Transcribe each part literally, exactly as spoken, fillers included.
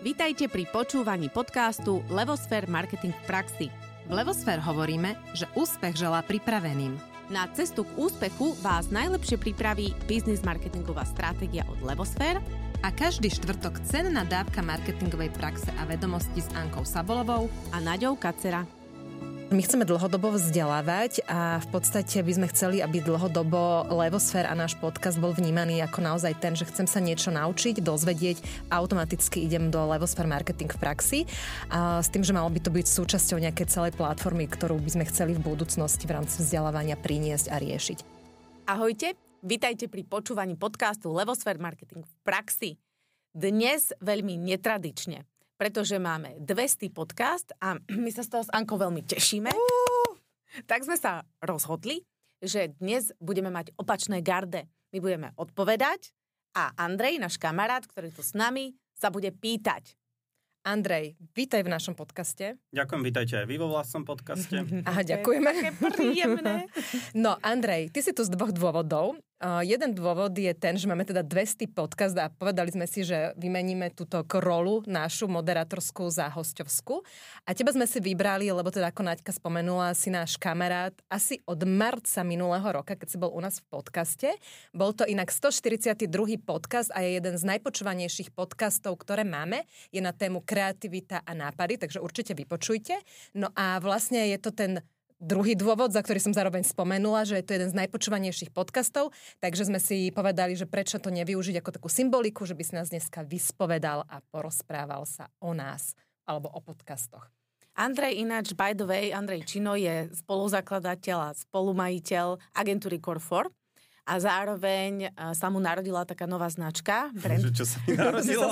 Vítajte pri počúvaní podcastu Levosfér Marketing v praxi. V Levosfér hovoríme, že úspech želá pripraveným. Na cestu k úspechu vás najlepšie pripraví biznis marketingová stratégia od Levosfér a každý štvrtok cenná dávka marketingovej praxe a vedomosti s Ankou Sabolovou a Naďou Kacera. My chceme dlhodobo vzdelávať a v podstate by sme chceli, aby dlhodobo Levosfér a náš podcast bol vnímaný ako naozaj ten, že chcem sa niečo naučiť, dozvedieť a automaticky idem do Levosfér Marketing v praxi. A s tým, že malo by to byť súčasťou nejakej celej platformy, ktorú by sme chceli v budúcnosti v rámci vzdelávania priniesť a riešiť. Ahojte, vítajte pri počúvaní podcastu Levosfér Marketing v praxi. Dnes veľmi netradične, pretože máme dvestý podcast a my sa z toho s Ankou veľmi tešíme. Uh! Tak sme sa rozhodli, že dnes budeme mať opačné garde. My budeme odpovedať a Andrej, náš kamarát, ktorý tu s nami, sa bude pýtať. Andrej, vítaj v našom podcaste. Ďakujem, vítajte aj vy vo vlastnom podcaste. Aha, ďakujeme. Také príjemné. No, Andrej, ty si tu z dvoch dôvodov. Uh, jeden dôvod je ten, že máme teda dvestý podcast a povedali sme si, že vymeníme túto rolu našu moderátorskú za hosťovskú. A teba sme si vybrali, lebo teda ako Naďka spomenula, si náš kamarát asi od marca minulého roka, keď si bol u nás v podcaste. Bol to inak stoštyridsiaty druhý podcast a je jeden z najpočúvanejších podcastov, ktoré máme. Je na tému kreativita a nápady, takže určite vypočujte. No a vlastne je to ten druhý dôvod, za ktorý som zároveň spomenula, že je to jeden z najpočúvanejších podcastov, takže sme si povedali, že prečo to nevyužiť ako takú symboliku, že by si nás dneska vyspovedal a porozprával sa o nás alebo o podcastoch. Andrej ináč, by the way, Andrej Čino je spoluzakladateľ a spolumajiteľ agentúry Core four a zároveň sa mu narodila taká nová značka. Brand... Čo sa mi narodila?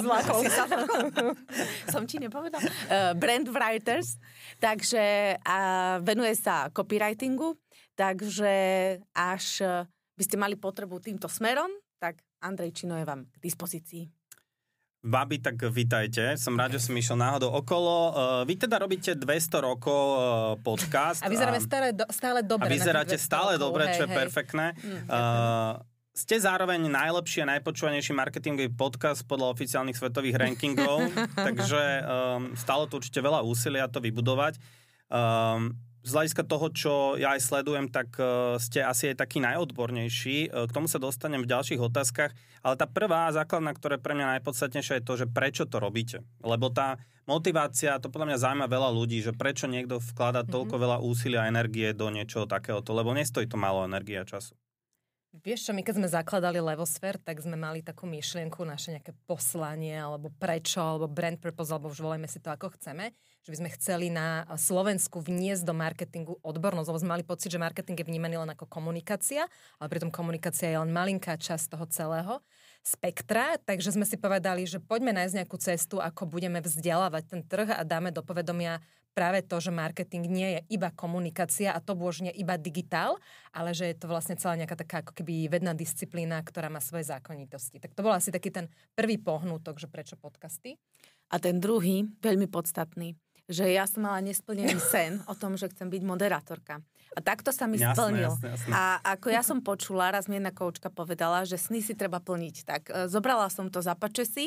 Som ti nepovedal. Uh, Brand Writers. Takže uh, venuje sa copywritingu. Takže až uh, by ste mali potrebu týmto smerom, tak Andrej Čino je vám k dispozícii. Babi, tak vítajte. Som rád, že som išiel náhodou okolo. Vy teda robíte dvesto rokov podcast. A vyzeráme stále, do, stále dobre. A vyzeráte stále rokov, dobre, hej, čo je hej. perfektné. Mm, uh, ste zároveň najlepší a najpočúvanejší marketingový podcast podľa oficiálnych svetových rankingov, takže um, stále to určite veľa úsilia to vybudovať. Um, Z hľadiska toho, čo ja aj sledujem, tak uh, ste asi aj taký najodbornejší. Uh, k tomu sa dostanem v ďalších otázkach. Ale tá prvá základná, ktorá je pre mňa najpodstatnejšia, je to, že prečo to robíte. Lebo tá motivácia, to podľa mňa zaujíma veľa ľudí, že prečo niekto vkladá toľko veľa úsilia a energie do niečoho takéhoto, lebo nestojí to málo energie a času. Vieš čo, my keď sme zakladali Levosfér, tak sme mali takú myšlienku, naše nejaké poslanie, alebo prečo, alebo brand purpose, alebo už volajme si to ako chceme, že by sme chceli na Slovensku vniesť do marketingu odbornosť, lebo sme mali pocit, že marketing je vnímaný len ako komunikácia, ale pritom komunikácia je len malinká časť toho celého spektra, takže sme si povedali, že poďme nájsť nejakú cestu, ako budeme vzdelávať ten trh a dáme do povedomia práve to, že marketing nie je iba komunikácia a to božne iba digitál, ale že je to vlastne celá nejaká taká ako keby vedná disciplína, ktorá má svoje zákonitosti. Tak to bol asi taký ten prvý pohnutok, že prečo podcasty. A ten druhý, veľmi podstatný, že ja som mala nesplnený sen o tom, že chcem byť moderátorka. A takto sa mi jasné, splnil. Jasné, jasné. A ako ja som počula, raz mi jedna koučka povedala, že sny si treba plniť. Tak e, zobrala som to, zapače si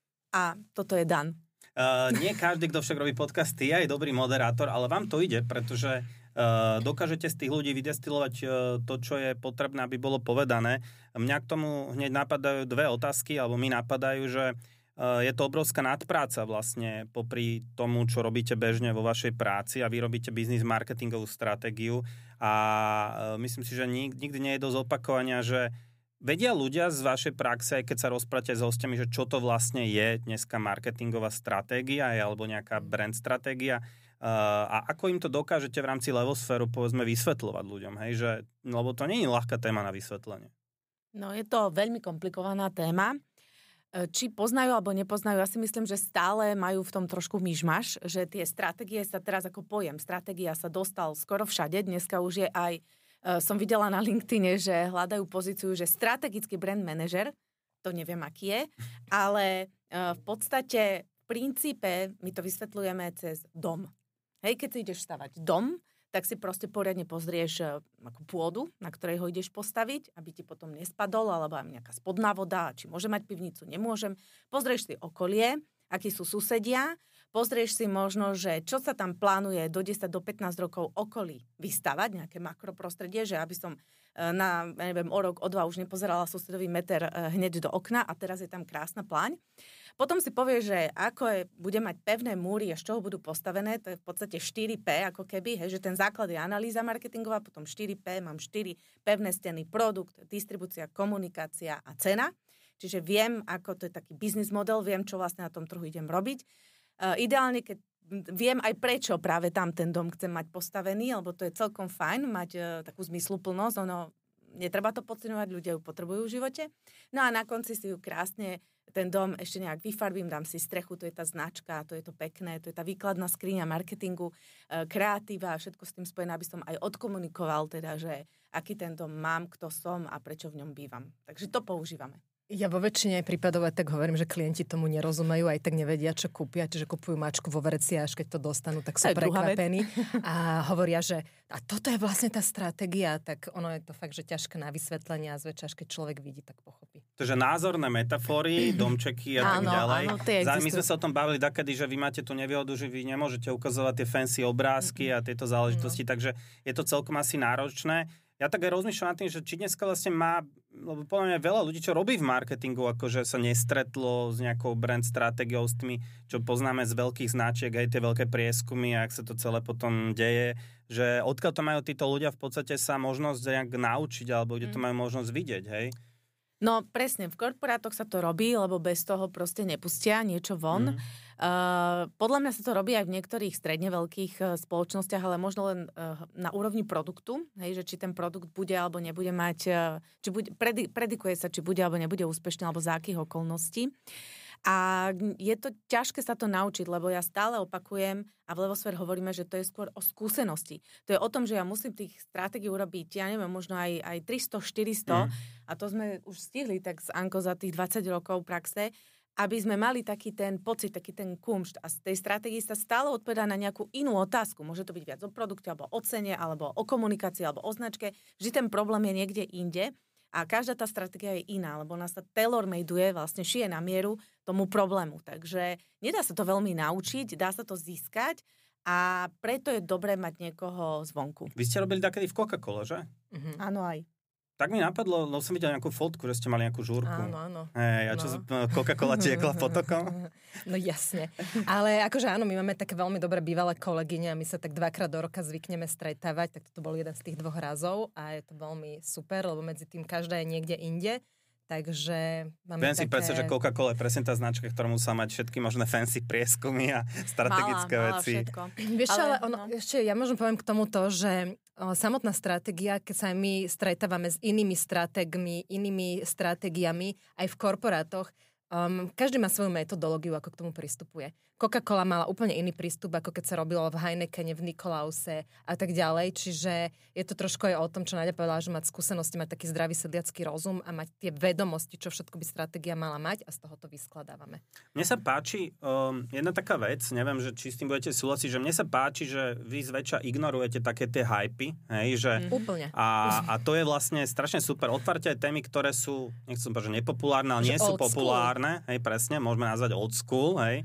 a toto je dan. Uh, nie každý, kto však robí podcasty, je aj dobrý moderátor, ale vám to ide, pretože uh, dokážete z tých ľudí vydestilovať uh, to, čo je potrebné, aby bolo povedané. Mňa k tomu hneď napadajú dve otázky, alebo mi napadajú, že uh, je to obrovská nadpráca vlastne popri tomu, čo robíte bežne vo vašej práci a vy robíte biznis marketingovú stratégiu a uh, myslím si, že nik- nikdy nie je dosť opakovania, že vedia ľudia z vašej praxe, aj keď sa rozprávate s hostiami, že čo to vlastne je dneska marketingová stratégia alebo nejaká brand stratégia uh, a ako im to dokážete v rámci Levosféru povedzme vysvetľovať ľuďom, hej, že, lebo to nie je ľahká téma na vysvetlenie. No je to veľmi komplikovaná téma. Či poznajú alebo nepoznajú, ja si myslím, že stále majú v tom trošku myšmaš, že tie stratégie sa teraz ako pojem, stratégia sa dostal skoro všade, dneska už je aj som videla na LinkedIne, že hľadajú pozíciu, že strategický brand manažer, to neviem, aký je, ale v podstate v princípe my to vysvetľujeme cez dom. Hej, keď si ideš stavať dom, tak si proste poriadne pozrieš ako pôdu, na ktorej ho ideš postaviť, aby ti potom nespadol, alebo aj nejaká spodná voda, či môže mať pivnicu, nemôžem. Pozrieš si okolie akí sú susedia, pozrieš si možno, že čo sa tam plánuje do desať do pätnásť rokov okolí vystavať, nejaké makroprostredie, že aby som na, neviem, o rok, o dva už nepozerala susedový meter hneď do okna a teraz je tam krásna pláň. Potom si povie, že ako je, bude mať pevné múry a z čoho budú postavené, to je v podstate štyri pé, ako keby, hej, že ten základ je analýza marketingová, potom štyri pé, mám štyri pevné steny, produkt, distribúcia, komunikácia a cena. Čiže viem, ako to je taký business model, viem, čo vlastne na tom trhu idem robiť. Uh, ideálne, keď viem aj prečo práve tam ten dom chcem mať postavený, lebo to je celkom fajn mať uh, takú zmysluplnosť, ono netreba to podceňovať, ľudia ju potrebujú v živote. No a na konci si ju krásne ten dom ešte nejak vyfarbím, dám si strechu, to je tá značka, to je to pekné, to je tá výkladná skriňa marketingu, uh, kreatíva a všetko s tým spojené, aby som aj odkomunikoval teda, že aký ten dom mám, kto som a prečo v ňom bývam. Takže to používame. Ja vo väčšine prípadov aj tak hovorím, že klienti tomu nerozumejú, aj tak nevedia, čo kúpia, čiže kupujú mačku vo vreci a až keď to dostanú, tak sú prekvapení a hovoria, že a toto je vlastne tá stratégia, tak ono je to fakt, že ťažké na vysvetlenie a zväčša, keď človek vidí, tak pochopí. Takže názorné metafory, domčeky a tak áno, ďalej. Áno, My sme sa o tom bavili dakedy, že vy máte tú nevýhodu, že vy nemôžete ukazovať tie fancy obrázky a tieto záležitosti, no. Takže je to celkom asi náročné. Ja tak aj rozmýšľam nad tým, že či dneska vlastne má, lebo podľa mňa veľa ľudí, čo robí v marketingu, akože sa nestretlo s nejakou brand stratégiou, s tými, čo poznáme z veľkých značiek, aj tie veľké prieskumy, a ak sa to celé potom deje, že odkiaľ to majú títo ľudia v podstate sa možnosť nejak naučiť, alebo kde to majú možnosť vidieť, hej? No presne, v korporátoch sa to robí, lebo bez toho proste nepustia niečo von. Mm. Uh, podľa mňa sa to robí aj v niektorých stredne veľkých uh, spoločnostiach, ale možno len uh, na úrovni produktu, hej, že či ten produkt bude alebo nebude mať, uh, či bude, predi, predikuje sa, či bude alebo nebude úspešný, alebo za akých okolností. A je to ťažké sa to naučiť, lebo ja stále opakujem a v Levosfére hovoríme, že to je skôr o skúsenosti. To je o tom, že ja musím tých stratégií urobiť, ja neviem, možno aj, aj tristo štyristo, mm. a to sme už stihli tak s Ankou za tých dvadsať rokov praxe, aby sme mali taký ten pocit, taký ten kumšt. A z tej stratégii sa stále odpovedá na nejakú inú otázku. Môže to byť viac o produkte, alebo o cene, alebo o komunikácii, alebo o značke. Vždy ten problém je niekde inde. A každá tá stratégia je iná, lebo ona sa tailor-madeuje, vlastne šije na mieru tomu problému. Takže nedá sa to veľmi naučiť, dá sa to získať a preto je dobré mať niekoho zvonku. Vy ste robili takedy v Coca-Cole, že? Mhm. Áno, aj. Tak mi napadlo, no som videl nejakú fotku, že ste mali nejakú žúrku. Áno, áno. Hej, a čo no. Coca-Cola tiekla potokom? No jasne. Ale akože áno, my máme také veľmi dobré bývalé kolegyne a my sa tak dvakrát do roka zvykneme stretávať, tak to bol jeden z tých dvoch razov a je to veľmi super, lebo medzi tým každá je niekde inde. Takže máme Viem také... si predstaviť, že Coca-Cola je presne tá značka, ktorá musela mať všetky možné fancy prieskumy a strategické mala, veci. Mala všetko. Vieš, ale, ale ono, no. ešte ja možno poviem k tomu to, že o, samotná stratégia, keď sa my stretávame s inými stratégmi, inými stratégiami aj v korporátoch, um, každý má svoju metodológiu, ako k tomu pristupuje. Coca-Cola mala úplne iný prístup, ako keď sa robilo v Heinekene, v Nikolause a tak ďalej. Čiže je to trošku aj o tom, čo Naďa povedala, že mať skúsenosti, mať taký zdravý sedliacky rozum a mať tie vedomosti, čo všetko by stratégia mala mať a z toho to vyskladávame. Mne sa páči um, jedna taká vec, neviem, že či s tým budete súhlasiť, že mne sa páči, že vy zväčša ignorujete také tie hypy, hej, že... Mm. Úplne. A, a to je vlastne strašne super. Otvárte aj témy, ktoré sú, nechcem povedať, že nepopulárne, ale nie sú populárne, hej, presne, môžeme nazvať old school, hej.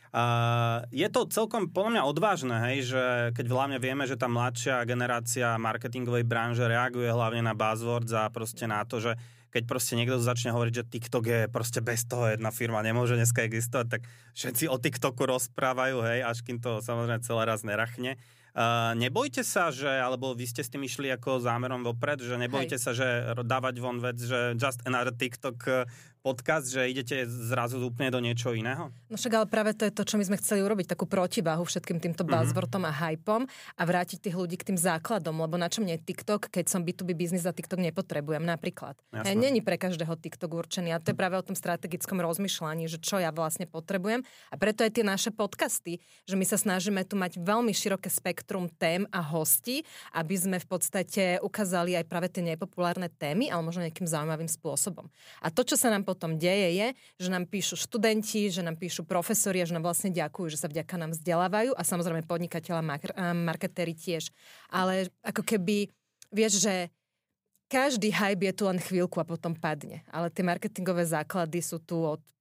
Uh, je to celkom podľa mňa odvážne, hej, že keď hlavne vieme, že tá mladšia generácia marketingovej branže reaguje hlavne na buzzwords a proste na to, že keď proste niekto začne hovoriť, že TikTok je proste bez toho jedna firma nemôže dneska existovať, tak všetci o TikToku rozprávajú, hej, až kým to samozrejme celé raz nerachne. Uh, nebojte sa, že, alebo vy ste s tým išli ako zámerom vopred, že nebojte Hej. sa, že dávať von vec, že just another TikTok podcast, že idete zrazu úplne do niečo iného? No však ale práve to je to, čo my sme chceli urobiť, takú protiváhu všetkým týmto buzzwordom mm-hmm. a hypom a vrátiť tých ľudí k tým základom, lebo na čo mne je TikTok, keď som bí tú bí biznis a TikTok nepotrebujem napríklad. Hej, není pre každého TikTok určený a to je práve o tom strategickom rozmýšľaní, že čo ja vlastne potrebujem a preto aj tie naše podcasty, že my sa snažíme tu mať veľmi široké spektrum tém a hostí, aby sme v podstate ukázali aj práve tie nepopulárne témy, ale možno nejakým zaujímavým spôsobom. A to, čo sa nám potom deje, je, že nám píšu študenti, že nám píšu profesori a že nám vlastne ďakujú, že sa vďaka nám vzdelávajú a samozrejme podnikatelia a marketéri tiež. Ale ako keby, vieš, že každý hype je tu len chvíľku a potom padne. Ale tie marketingové základy sú tu od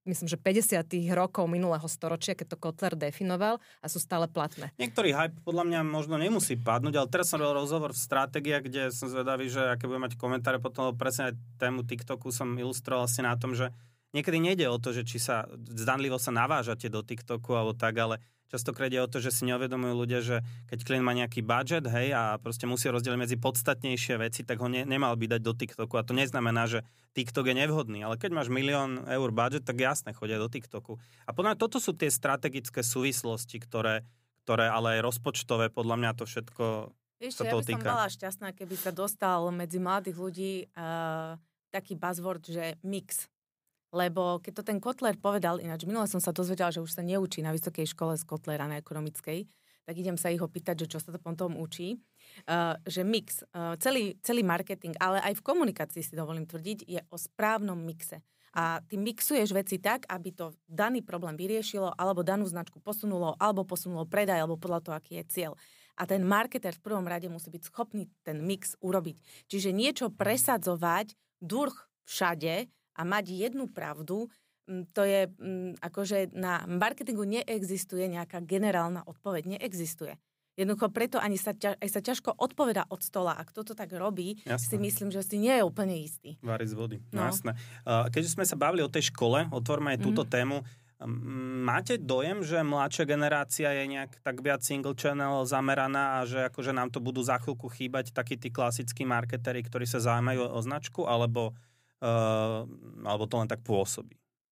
myslím, že päťdesiatych rokov minulého storočia, keď to Kotler definoval a sú stále platné. Niektorý hype podľa mňa možno nemusí padnúť, ale teraz som robil rozhovor v Stratégia, kde som zvedavý, že aké budem mať komentáre potom, presne aj tému TikToku som ilustroval asi na tom, že niekedy nejde o to, že či sa zdanlivo sa navážate do TikToku alebo tak, ale častokrát je o to, že si neuvedomujú ľudia, že keď klient má nejaký budget, hej, a proste musí rozdeliť medzi podstatnejšie veci, tak ho ne, nemal by dať do TikToku. A to neznamená, že TikTok je nevhodný, ale keď máš milión eur budget, tak jasne chodia do TikToku. A podľa mňa toto sú tie strategické súvislosti, ktoré, ktoré ale aj rozpočtové, podľa mňa to všetko Víš, sa ja toho by som týka. bola šťastná, keby sa dostal medzi mladých ľudí uh, taký buzzword, že mix. Lebo keď to ten Kotler povedal, ináč minule som sa dozvedela, že už sa neučí na vysokej škole z Kotlera, na ekonomickej, tak idem sa ich opýtať, že čo sa to potom učí. Uh, že mix, uh, celý, celý marketing, ale aj v komunikácii si dovolím tvrdiť, je o správnom mixe. A ty mixuješ veci tak, aby to daný problém vyriešilo, alebo danú značku posunulo, alebo posunulo predaj, alebo podľa toho, aký je cieľ. A ten marketer v prvom rade musí byť schopný ten mix urobiť. Čiže niečo presadzovať durch všade a mať jednu pravdu, to je akože na marketingu neexistuje nejaká generálna odpoveď, neexistuje. Jednoducho preto ani sa, ťa, aj sa ťažko odpoveda od stola. A kto to tak robí, jasné. Si myslím, že si nie je úplne istý. Vári z vody, no, no jasné. Keďže sme sa bavili o tej škole, otvorme aj túto mm. tému. Máte dojem, že mladšia generácia je nejak tak viac single channel zameraná a že akože nám to budú za chvíľku chýbať takí tí klasickí marketéri, ktorí sa zaujímajú o značku, alebo Uh, alebo to len tak pôsobí?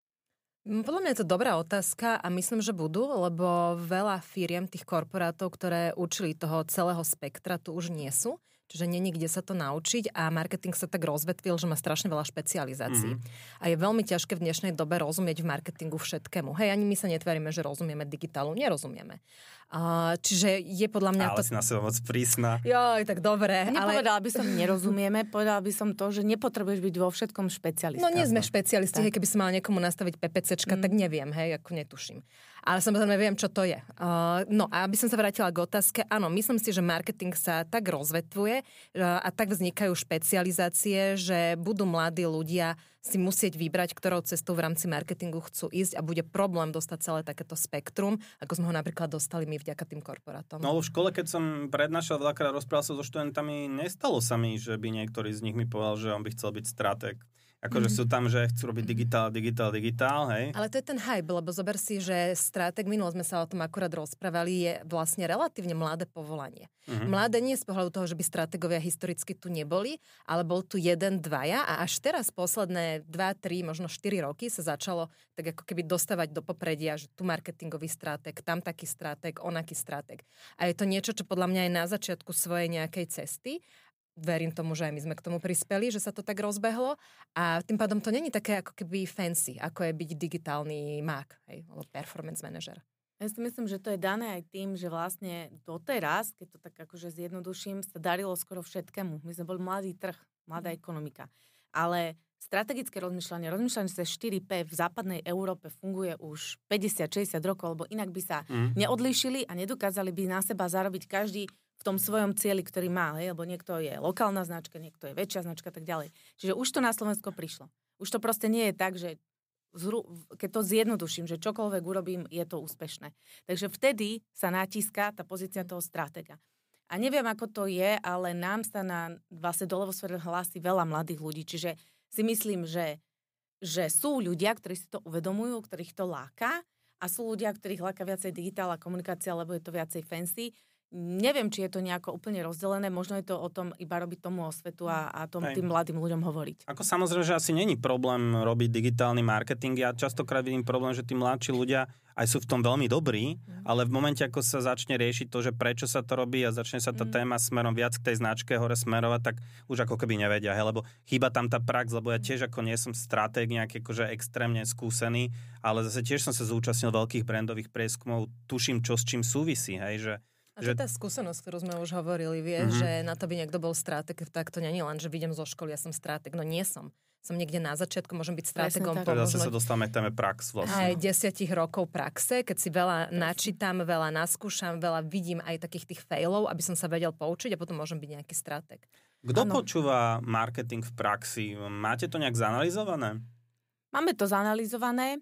Podľa mňa je to dobrá otázka a myslím, že budú, lebo veľa firiem tých korporátov, ktoré učili toho celého spektra, tu už nie sú. Čiže nie niekde sa to naučiť a marketing sa tak rozvetvil, že má strašne veľa špecializácií. Mm-hmm. A je veľmi ťažké v dnešnej dobe rozumieť v marketingu všetkému. Hej, ani my sa netvárime, že rozumieme digitálu. Nerozumieme. Uh, čiže je podľa mňa... Ale to... si na seba moc prísna. Joj, tak dobre. Nepovedala ale... by som nerozumieme, povedala by som to, že nepotrebuješ byť vo všetkom špecialista. No nie sme špecialisti, hej, keby som mala niekomu nastaviť PPCčka, mm. tak neviem, hej, ako netuším. Ale samozrejme viem, čo to je. Uh, no a aby som sa vrátila k otázke, áno, myslím si, že marketing sa tak rozvetvuje uh, a tak vznikajú špecializácie, že budú mladí ľudia si musieť vybrať, ktorou cestou v rámci marketingu chcú ísť a bude problém dostať celé takéto spektrum, ako sme ho napríklad dostali my vďaka tým korporátom. No v škole, keď som prednášal veľakrát, rozprával sa so študentami, nestalo sa mi, že by niektorý z nich mi povedal, že on by chcel byť stratég. Akože mm. sú tam, že chcú robiť digitál, digitál, digitál, hej? Ale to je ten hype, lebo zober si, že stratég, minulo sme sa o tom akurát rozprávali, je vlastne relatívne mladé povolanie. Mm-hmm. Mladé nie z pohľadu toho, že by stratégovia historicky tu neboli, ale bol tu jeden, dvaja a až teraz posledné dva, tri, možno štyri roky sa začalo tak ako keby dostávať do popredia, že tu marketingový stratég, tam taký stratég, onaký stratég. A je to niečo, čo podľa mňa je na začiatku svojej nejakej cesty. Verím tomu, že aj my sme k tomu prispeli, že sa to tak rozbehlo a tým pádom to není také ako keby fancy, ako je byť digitálny mák, hej, alebo performance manažer. Ja si myslím, že to je dané aj tým, že vlastne doteraz, keď to tak akože zjednoduším, sa darilo skoro všetkému. My sme boli mladý trh, mladá ekonomika. Ale strategické rozmýšľanie, rozmýšľanie cez štyri pé v západnej Európe funguje už päťdesiat šesťdesiat rokov, lebo inak by sa mm. neodlíšili a nedokázali by na seba zarobiť každý v tom svojom cieli, ktorý má, hej? Lebo niekto je lokálna značka, niekto je väčšia značka, tak ďalej. Čiže už to na Slovensko prišlo. Už to proste nie je tak, že zru, keď to zjednoduším, že čokoľvek urobím, je to úspešné. Takže vtedy sa natíska tá pozícia toho stratega. A neviem, ako to je, ale nám sa na vlastne do Levosféry hlási veľa mladých ľudí. Čiže si myslím, že, že sú ľudia, ktorí si to uvedomujú, ktorých to láka a sú ľudia, ktorých láka viacej digitálna komunikácia, lebo je to viacej fancy. Neviem, či je to nejako úplne rozdelené, možno je to o tom iba robiť tomu osvetu a, a tom, tým mladým ľuďom hovoriť. Ako samozrejme, že asi není problém robiť digitálny marketing. Ja častokrát vidím problém, že tí mladší ľudia aj sú v tom veľmi dobrí, mm. ale v momente, ako sa začne riešiť to, že prečo sa to robí a začne sa tá mm. téma smerom viac k tej značke hore smerovať, tak už ako keby nevedia, hej, lebo chýba tam tá prax, lebo ja tiež ako nie som stratég nejaký akože extrémne skúsený, ale zase tiež som sa zúčastnil veľkých brandových prieskumov, tuším, čo s čím súvisí, hej, že a to je tá skúsenosť, ktorú sme už hovorili, vie, mm-hmm. že na to by niekto bol stratég, tak to nie je len, že vidím zo školy, ja som stratég, no nie som. Som niekde na začiatku, môžem byť stratégom. Teda zase sa dostávame k téme prax vlastne. Aj desiatich rokov praxe, keď si veľa načítam, veľa naskúšam, veľa vidím aj takých tých failov, aby som sa vedel poučiť a potom môžem byť nejaký stratég. Kto ano. Počúva marketing v praxi? Máte to nejak zanalizované? Máme to zanalizované.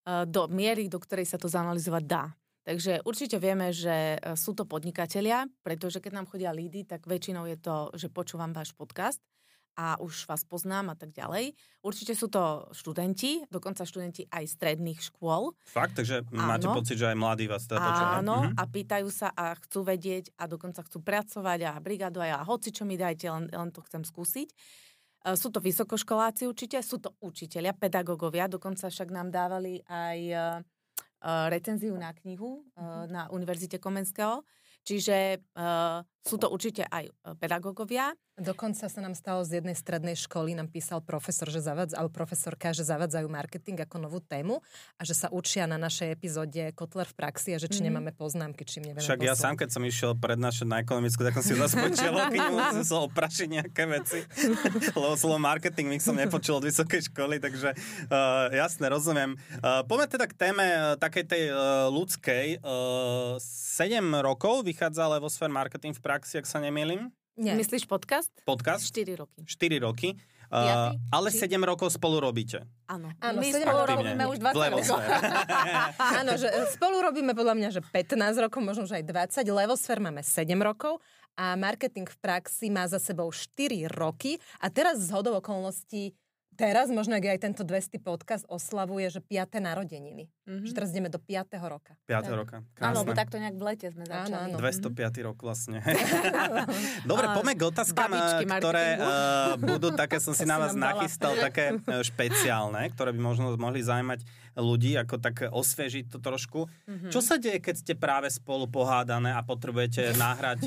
do miery, do ktorej sa to zanalyzovať dá. Takže určite vieme, že sú to podnikatelia, pretože keď nám chodia lídy, tak väčšinou je to, že počúvam váš podcast a už vás poznám a tak ďalej. Určite sú to študenti, dokonca študenti aj stredných škôl. Fakt? Takže áno. Máte pocit, že aj mladí vás teda počúvajú? Áno, mhm. a pýtajú sa a chcú vedieť a dokonca chcú pracovať a brigádu a hoci čo mi dajte, len, len to chcem skúsiť. Sú to vysokoškoláci určite, sú to učitelia, pedagógovia, dokonca však nám dávali aj recenziu na knihu mm-hmm. na Univerzite Komenského. Čiže uh, sú to určite aj pedagógovia. Dokonca sa nám stalo z jednej strednej školy, nám písal profesor, že zavadz, alebo profesorka, že zavadzajú marketing ako novú tému a že sa učia na našej epizóde Kotler v praxi a že či mm-hmm. nemáme poznámky, či im nevieme Však poslať. Ja sám, keď som išiel prednášať na ekonomickú, tak som si zase počul knihu, som sa oprašiť nejaké veci. Lebo slovo marketing som nepočul od vysokej školy, takže uh, jasne, rozumiem. Uh, poďme teda k téme uh, takej tej uh, ľudskej. Uh, sedem rokov vychádza Levosfér marketing v praxi, ak sa nemýlim. Nie. Myslíš podcast? Podcast? štyri roky. štyri roky. Uh, ale Či... sedem rokov spolu robíte. Áno. Áno, my spolu robíme už dvadsať rokov. Áno, že spolu robíme podľa mňa, že pätnásť rokov, možno, že aj dvadsať. Levosfér máme sedem rokov a marketing v praxi má za sebou štyri roky a teraz z hodou okolností teraz, možno aj tento dvestý podcast oslavuje, že piate narodeniny. Mm-hmm. Že teraz ideme do piateho roka. piateho roka. Áno, lebo takto nejak v lete sme začali. Áno, áno. dvestopiaty rok vlastne. Dobre, poďme k otázkam, ktoré uh, budú také, som si na vás nachystal, také uh, špeciálne, ktoré by možno mohli zaujímať ľudí, ako tak osviežiť to trošku. Mm-hmm. Čo sa deje, keď ste práve spolu pohádané a potrebujete nahrať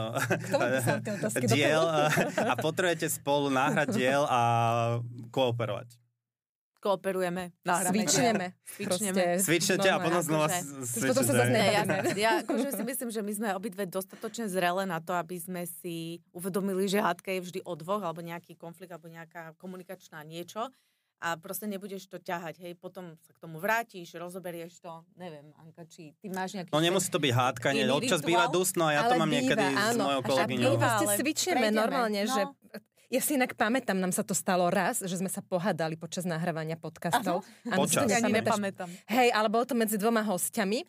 uh, diel uh, a potrebujete spolu nahrať diel a kooperovať? Kooperujeme. Svičneme. Svičneme. Svičnete a potom znova svičete. Ja, ja akože si myslím, že my sme obidve dostatočne zrelé na to, aby sme si uvedomili, že hádka je vždy o dvoch, alebo nejaký konflikt, alebo nejaká komunikačná niečo. A proste nebudeš to ťahať, hej, potom sa k tomu vrátiš, rozoberieš to, neviem, Anka, či ty máš nejaký... No nemusí to byť hádka, nie, občas býva dusno a ja to mám býva, niekedy áno, s mojou kolegyňou. Ale býva, svičneme normálne, no. Že... Ja si inak pamätám, nám sa to stalo raz, že sme sa pohádali počas nahrávania podcastov. Počas. Ja nepamätám. Hej, ale bolo to medzi dvoma hostiami.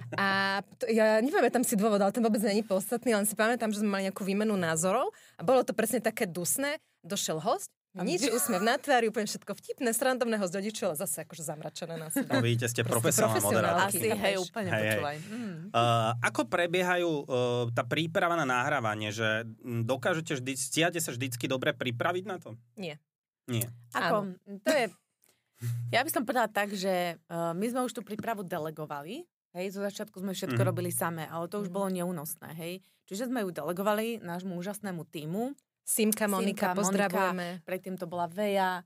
A to, ja nepamätám si dôvod, ale ten vôbec není podstatný, len si pamätám, že sme mali nejakú výmenu názorov a bolo to presne také dusné. Došiel host, nič, úsmev na tvári, úplne všetko vtipné, srandovné, host odičil, ale zase akože zamračené na seba. No vidíte, ste profesionálna moderátorka. Asi, hej, úplne hej, počúvaj. Hej. Mm. Uh, ako prebiehajú uh, tá príprava na nahrávanie, že dokážete vždy, stíhate sa vždycky dobre pripraviť na to? Nie. Nie. Ako, to je... Ja by som povedala tak, že uh, my sme už tú prípravu delegovali, hej, zo začiatku sme všetko mm. robili samé, ale to už bolo neúnosné, hej. Čiže sme ju delegovali nášmu úžasnému tímu. Simka, Monika, Simka, pozdravujeme. Monika, predtým to bola Veja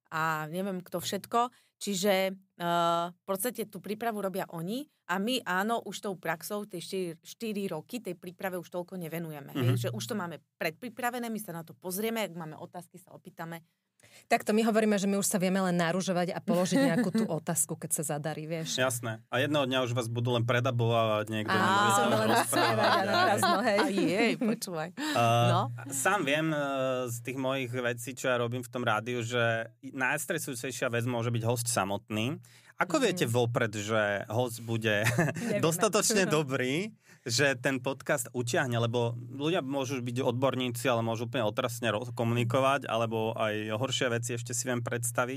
a neviem kto všetko. Čiže uh, v podstate tú prípravu robia oni a my áno, už tou praxou tie štyri roky tej príprave už toľko nevenujeme. Mm-hmm. Hej? Že už to máme predpripravené, my sa na to pozrieme, ak máme otázky, sa opýtame. Takto my hovoríme, že my už sa vieme len naružovať a položiť nejakú tú otázku, keď sa zadarí, vieš. Jasné. A jedného dňa už vás budú len predabovať niekto. Á, som len rozprávať a nakrazno, hej. A jej, počúvaj. Uh, no. Sám viem uh, z tých mojich vecí, čo ja robím v tom rádiu, že najstresujúcejšia vec môže byť host samotný. Ako mm-hmm. viete vopred, že host bude dostatočne dobrý, že ten podcast utiahne, lebo ľudia môžu byť odborníci, ale môžu úplne otrasne komunikovať, alebo aj horšie veci ešte si viem predstaviť.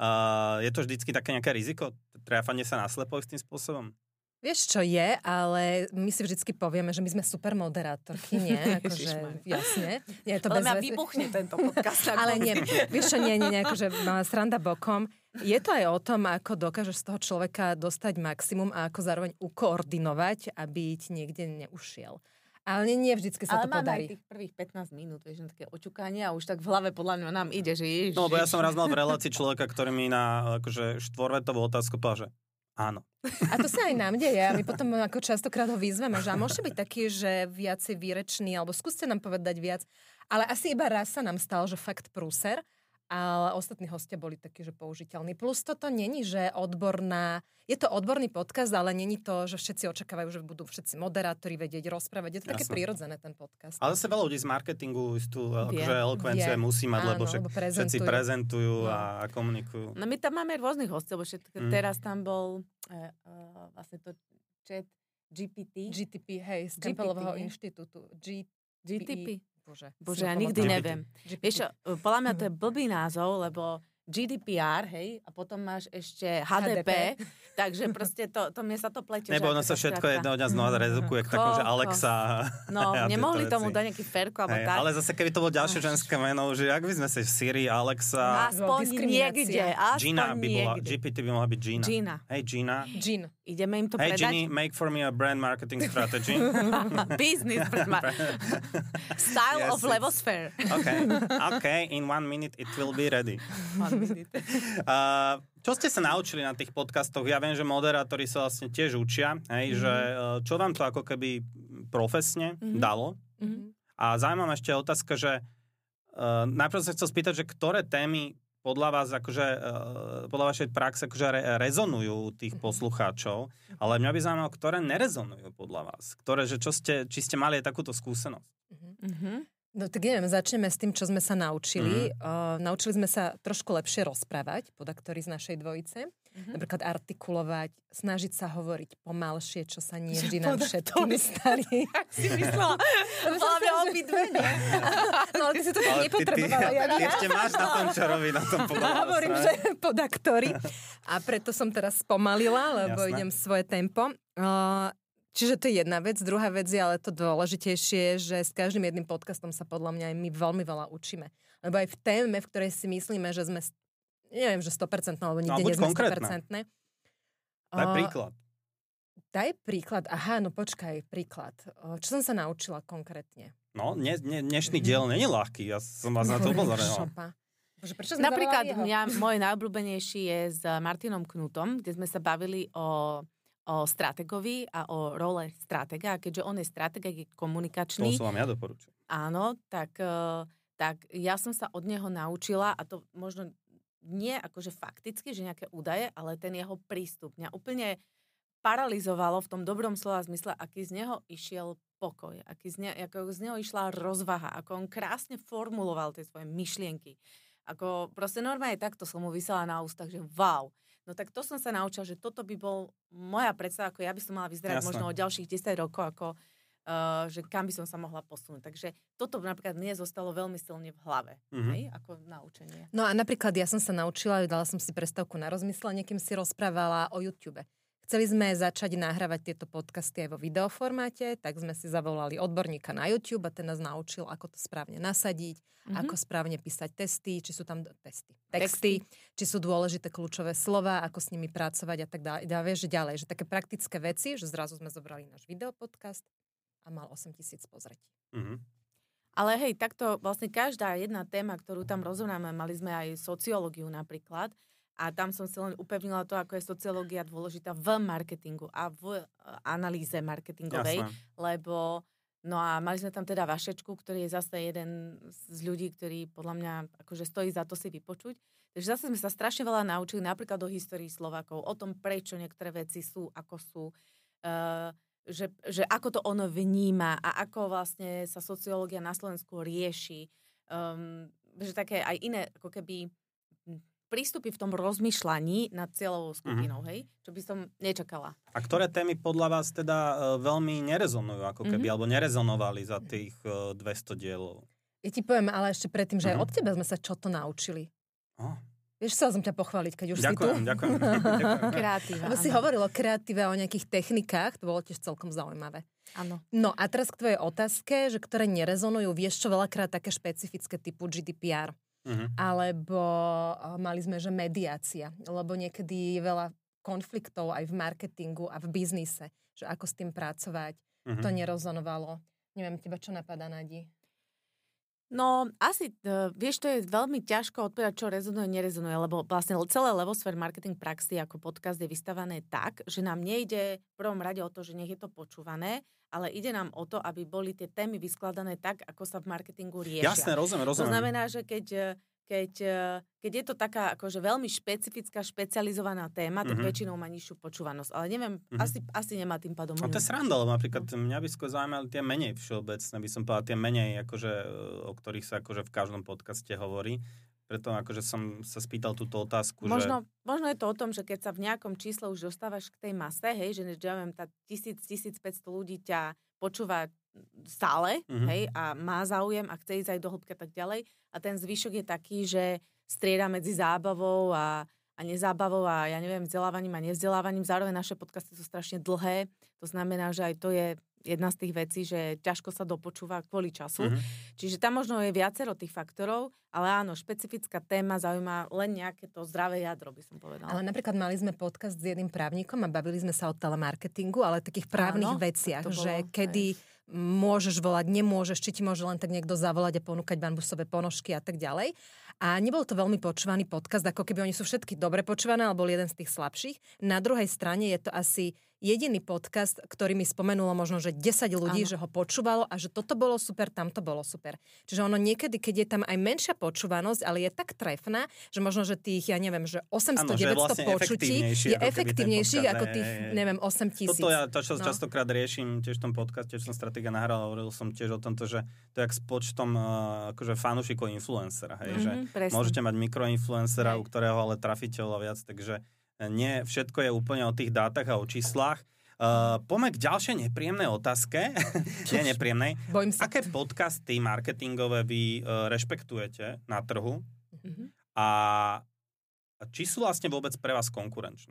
Uh, je to vždycky také nejaké riziko? Tráfanie sa naslepo s tým spôsobom? Vieš, čo je, ale my si vždycky povieme, že my sme super moderátorky, nie? Akože, jasne. Nie, to ale bez... mňa vybuchne tento podcast. Ale nie, vieš čo, nie, nie, nie, akože sranda bokom. Je to aj o tom, ako dokážeš z toho človeka dostať maximum a ako zároveň ukoordinovať, aby ti niekde neušiel. Ale nie, nie vždycky sa ale to podarí. Ale máme aj tých prvých pätnásť minút, vieš, také očukanie a už tak v hlave podľa mňa nám ide, že ježiš. No, bo ja som raz mal v relácii človeka, ktorý mi na akože štvorvetovú otázku povedal, že áno. A to sa aj nám deje a my potom ako častokrát ho vyzveme, že a môžete byť taký, že viacej výrečný, alebo skúste nám povedať viac. Ale asi iba raz sa nám stalo, že fakt prúser. ale ostatní hostia boli takí, že použiteľní. Plus toto není, že odborná... Je to odborný podcast, ale není to, že všetci očakávajú, že budú všetci moderátori vedieť rozprávať. Je to také prirodzené, ten podcast. Ale zase veľa ľudí z marketingu istú akože elokvenciu musí mať, áno, lebo však lebo prezentujú. všetci prezentujú no. a komunikujú. No my tam máme rôznych hostov, lebo všetko, mm. teraz tam bol uh, uh, vlastne to chat G P T. G T P, hej, z Campbellovho inštitútu. G- G T P. Bože, Bože ja nikdy G P T. Neviem. G P T. Vieš čo, podľa mňa to je blbý názov, lebo G D P R, hej, a potom máš ešte H D P, H D P. Takže proste to, to mne sa to pletie. Nebo ono sa všetko jedného dňa znova redukuje k takom, že Alexa. No, nemohli tomu dať nejaký ferko, alebo hej, tak. Ale zase, keby to bolo ďalšie ženské meno, že ak by sme sa Siri, Alexa... Aspoň niekde, aspoň Gina by bola, niekde. G P T by mohla byť Gina. Gina. Hej, Gina. Gin. Ideme im to hey, predať? Hey, Ginny, make for me a brand marketing strategy. Business brand Style yes, of Levosphere. Okay, okay, in one minute it will be ready. One minute. Uh, čo ste sa naučili na tých podcastoch? Ja viem, že moderátori sa vlastne tiež učia, hej, mm-hmm. že uh, čo vám to ako keby profesne mm-hmm. dalo? Mm-hmm. A zaujímavá ešte otázka, že uh, najprv sa chcel spýtať, že ktoré témy podľa vás, akože, uh, podľa vašej praxe akože re, rezonujú tých mm-hmm. poslucháčov, ale mňa by zaujímalo, ktoré nerezonujú podľa vás. Ktoré, že čo ste, či ste mali aj takúto skúsenosť? Mm-hmm. No tak neviem, začneme s tým, čo sme sa naučili. Mm. Uh, naučili sme sa trošku lepšie rozprávať, podaktori z našej dvojice. Mm-hmm. Napríklad artikulovať, snažiť sa hovoriť pomalšie, čo sa nie vždy nám všetkým stali. Jak si myslela? Hlavne obidve, nie? No, ty si to tak nepotrebovala. Ty, ty, ty ešte máš na tom, čo robí na tom pomalá. Hovorím, že podaktori. A preto som teraz spomalila, lebo Jasné. idem svoje tempo. Uh, Čiže to je jedna vec. Druhá vec je, ale to dôležitejšie, že s každým jedným podcastom sa podľa mňa aj my veľmi veľa učíme. Lebo aj v téme, v ktorej si myslíme, že sme, neviem, že sto percent, alebo nikde no, nie sme konkrétne. sto percent. Daj príklad. Daj príklad. Aha, no počkaj, príklad. Čo som sa naučila konkrétne? No, dne, dne, dnešný diel nie je ľahký. Ja som vás na to upozornil. Bože, prečo sme napríklad mňa, môj najobľúbenejší je s Martinom Knutom, kde sme sa bavili o o strategovi a o role stratega. A keďže on je strateg, je komunikačný. To som vám ja doporučil. Áno, tak, tak ja som sa od neho naučila, a to možno nie akože fakticky, že nejaké údaje, ale ten jeho prístup mňa úplne paralizovalo v tom dobrom slova zmysle, aký z neho išiel pokoj, aký z, ne, ako z neho išla rozvaha, ako on krásne formuloval tie svoje myšlienky. Ako proste normálne takto som mu vysela na ústach, že wow. No tak to som sa naučila, že toto by bol moja predstava, ako ja by som mala vyzerať Jasne. možno o ďalších desať rokov, ako uh, že kam by som sa mohla posunúť. Takže toto napríklad mne zostalo veľmi silne v hlave, mm-hmm. hej, ako naučenie. No a napríklad ja som sa naučila, dala som si prestávku na rozmyslenie, kým si rozprávala o YouTube. Chceli sme začať nahrávať tieto podcasty aj vo videoformáte, tak sme si zavolali odborníka na YouTube a ten nás naučil, ako to správne nasadiť, mm-hmm. ako správne písať testy, či sú tam testy, texty, texty, či sú dôležité kľúčové slova, ako s nimi pracovať a tak ďalej. Dá, vieš, že ďalej, že také praktické veci, že zrazu sme zobrali náš videopodcast a mal osem tisíc pozretí. Mm-hmm. Ale hej, takto vlastne každá jedna téma, ktorú tam rozoberáme, mali sme aj sociológiu napríklad, a tam som si len upevnila to, ako je sociológia dôležitá v marketingu a v analýze marketingovej, Jasne. lebo no a mali sme tam teda Vašečku, ktorý je zase jeden z ľudí, ktorý podľa mňa akože stojí za to si vypočuť. Takže zase sme sa strašne veľa naučili napríklad o histórii Slovákov, o tom, prečo niektoré veci sú, ako sú, uh, že, že ako to ono vníma a ako vlastne sa sociológia na Slovensku rieši. Um, že také aj iné, ako keby prístupy v tom rozmýšľaní nad cieľovou skupinou, mm-hmm. hej? Čo by som nečakala. A ktoré témy podľa vás teda uh, veľmi nerezonujú, ako keby, mm-hmm. alebo nerezonovali za tých uh, dvesto dielov? Ja ti poviem, ale ešte predtým, že mm-hmm. aj od teba sme sa čo to naučili. Oh. Vieš, chcela som ťa pochváliť, keď už ďakujem, si tu. Ďakujem, ďakujem. Kreatíva. Lebo si hovoril o kreatíve a o nejakých technikách, to bolo tiež celkom zaujímavé. Áno. No a teraz k tvojej otázke, že ktoré nerezonujú, vieš čo, veľakrát také špecifické typu G D P R. Uh-huh. Alebo mali sme, že mediácia, lebo niekedy je veľa konfliktov aj v marketingu a v biznise, že ako s tým pracovať, uh-huh. to nerezonovalo. Neviem, teba čo napadá, Nadi? No, asi, uh, vieš, to je veľmi ťažko odpovedať, čo rezonuje, nerezonuje, lebo vlastne celé Levosphere Marketing Praxi ako podcast je vystavané tak, že nám nejde v prvom rade o to, že nech je to počúvané, ale ide nám o to, aby boli tie témy vyskladané tak, ako sa v marketingu riešia. Jasné, rozumiem, rozumiem. To znamená, že keď, keď, keď je to taká akože veľmi špecifická, špecializovaná téma, tak mm-hmm. väčšinou má nižšiu počúvanosť. Ale neviem, mm-hmm. asi, asi nemá tým pádom... No to je sranda, lebo napríklad mňa by skôr zaujímali tie menej všeobecné, by som povedal, tie menej, akože, o ktorých sa akože v každom podcaste hovorí. Preto akože som sa spýtal túto otázku, možno, že... Možno je to o tom, že keď sa v nejakom čísle už dostávaš k tej mase, hej, že ja viem, tá tisíc, tisícpäťsto ľudí ťa počúva stále, mm-hmm. hej, a má záujem a chce ísť aj do hĺbky a tak ďalej. A ten zvyšok je taký, že strieda medzi zábavou a, a nezábavou a ja neviem, vzdelávaním a nevzdelávaním. Zároveň naše podcasty sú strašne dlhé. To znamená, že aj to je jedna z tých vecí, že ťažko sa dopočúva kvôli času. Mm-hmm. Čiže tam možno je viacero tých faktorov, ale áno, špecifická téma zaujíma len nejaké to zdravé jadro, by som povedala. Ale napríklad mali sme podcast s jedným právnikom a bavili sme sa o telemarketingu, ale takých právnych áno, veciach, že kedy aj môžeš volať, nemôžeš, či ti môže len tak niekto zavolať a ponúkať bambusové ponožky a tak ďalej. A nebol to veľmi počúvaný podcast, ako keby oni sú všetky dobre počúvané, ale bol jeden z tých slabších. Na druhej strane je to asi jediný podcast, ktorý mi spomenulo možno, že desať ľudí, áno, že ho počúvalo a že toto bolo super, tamto bolo super. Čiže ono niekedy, keď je tam aj menšia počúvanosť, ale je tak trefná, že možno, že tých, ja neviem, že osemsto deväťsto vlastne počutí je efektívnejší ako tých, neviem, osem tisíc. Toto ja to, čo no. častokrát riešim tiež v tom podcaste, čo som stratégia nahral, hovoril som tiež o tomto, že to je jak s počtom akože fanúšikov influencera, hej, mm-hmm, že presne. Môžete mať mikroinfluencera, u ktorého ale trafíte oveľa viac, takže nie všetko je úplne o tých dátach a o číslach. Uh, poďme k ďalšej nepríjemnej otázke. Nie nepríjemnej. Bojím sa. Aké podcasty marketingové vy uh, rešpektujete na trhu? Mm-hmm. A či sú vlastne vôbec pre vás konkurenčné?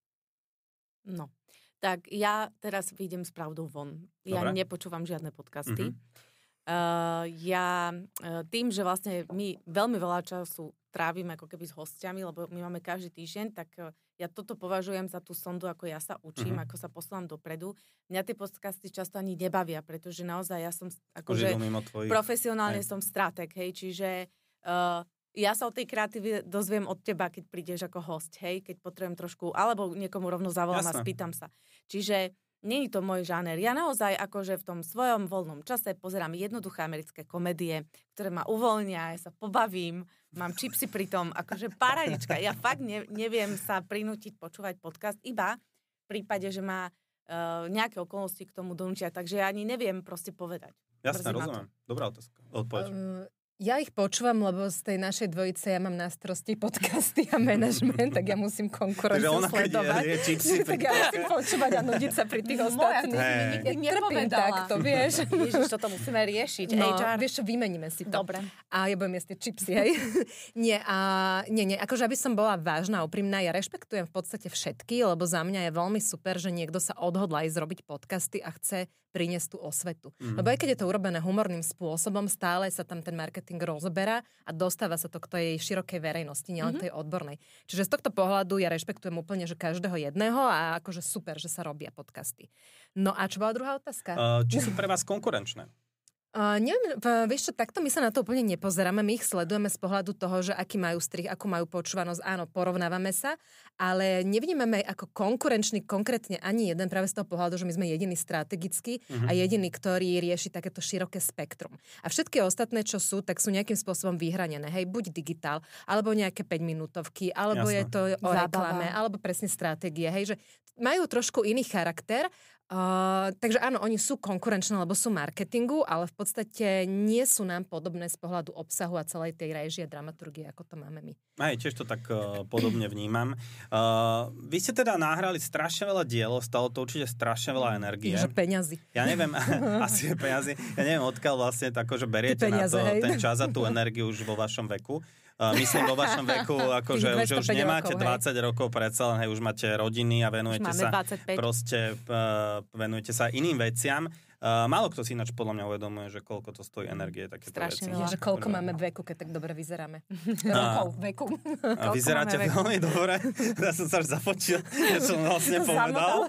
No, tak ja teraz vyjdem s pravdou von. Ja Dobre. nepočúvam žiadne podcasty. Mm-hmm. Uh, ja uh, tým, že vlastne my veľmi veľa času trávime ako keby s hostiami, lebo my máme každý týždeň, tak uh, ja toto považujem za tú sondu, ako ja sa učím, uh-huh. ako sa posúvam dopredu. Mňa tie podcasty často ani nebavia, pretože naozaj ja som akože profesionálne aj. som stratég, hej, čiže uh, ja sa o tej kreatíve dozviem od teba, keď prídeš ako host, hej, keď potrebujem trošku, alebo niekomu rovno zavolám Jasné. a spýtam sa. Čiže není to môj žáner. Ja naozaj akože v tom svojom voľnom čase pozerám jednoduché americké komédie, ktoré ma uvoľnia, ja sa pobavím, mám čipsy pri tom, akože paradička. Ja fakt ne, neviem sa prinútiť počúvať podcast, iba v prípade, že ma uh, nejaké okolnosti k tomu donútia, takže ja ani neviem proste povedať. Jasné, rozumiem. Dobrá otázka. Odpoveď. Um, Ja ich počúvam, lebo z tej našej dvojice ja mám na starosti podcasty a manažment, tak ja musím konkurenciu sledovať. Je, je tak ja musím počúvať a nudiť sa pri tých ostatných. Moja, ty mi nikdy takto, vieš. Ježiš, toto musíme riešiť. No, há er. Vieš čo, vymeníme si to. Dobre. A ja budem jesť tie čipsy, hej. nie, a, nie, nie, akože aby som bola vážna, úprimná, ja rešpektujem v podstate všetky, lebo za mňa je veľmi super, že niekto sa odhodla ísť robiť podcasty a chce priniesť tú osvetu. Mm. Lebo aj keď je to urobené humorným spôsobom, stále sa tam ten marketing rozoberá a dostáva sa to k tej širokej verejnosti, nielen mm-hmm. tej odbornej. Čiže z tohto pohľadu ja rešpektujem úplne, že každého jedného a akože super, že sa robia podcasty. No a čo bola druhá otázka? Uh, či sú pre vás konkurenčné? Uh, neviem, vieš čo, takto my sa na to úplne nepozeráme, my ich sledujeme z pohľadu toho, že aký majú strih, akú majú počúvanosť, áno, porovnávame sa, ale nevnímame ako konkurenčný konkrétne ani jeden práve z toho pohľadu, že my sme jediný strategický uh-huh. a jediný, ktorý rieši takéto široké spektrum. A všetky ostatné, čo sú, tak sú nejakým spôsobom vyhranené, hej, buď digitál, alebo nejaké päťminútovky, alebo Jasne. je to o Zábava. reklame, alebo presne stratégie, hej, že majú trošku iný charakter. Uh, takže áno, oni sú konkurenčné, lebo sú marketingu, ale v podstate nie sú nám podobné z pohľadu obsahu a celej tej réžie, dramaturgie, ako to máme my. Aj tiež to tak uh, podobne vnímam. Uh, vy ste teda nahrali strašne veľa dielov, stalo to určite strašne veľa energie. Že peňazí. Ja neviem, asi je peňazí. Ja neviem, odkiaľ vlastne tako, že beriete peniaze, na to, ten čas a tú energiu už vo vašom veku. Uh, myslím vo vašom veku, akože už, už nemáte rokov, dvadsať rokov, predsa len, hej, už máte rodiny a venujete sa dvadsaťpäť proste, uh, venujete sa iným veciam. Uh, málo kto si ináč podľa mňa uvedomuje, že koľko to stojí energie, takéto veci. Strašne, že koľko máme veku, keď tak dobre vyzeráme. Rokov, veku. A vyzeráte veľmi dobre. Ja som sa už započil, ja som vlastne povedal.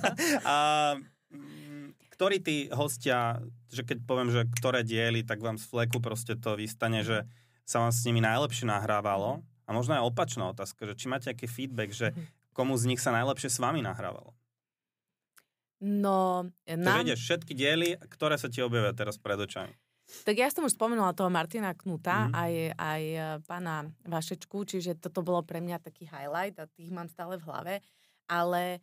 A ktorí tí hostia, že keď poviem, že ktoré diely, tak vám z fleku proste to vystane, že sa vám s nimi najlepšie nahrávalo. A možno aj opačná otázka, že či máte aký feedback, že komu z nich sa najlepšie s vami nahrávalo? No, nám... Takže ideš všetky diely, ktoré sa ti objavia teraz pred očami. Tak ja som už spomenula toho Martina Knuta, Mhm. aj, aj e, pána Vašečku, čiže toto bolo pre mňa taký highlight a tých mám stále v hlave, ale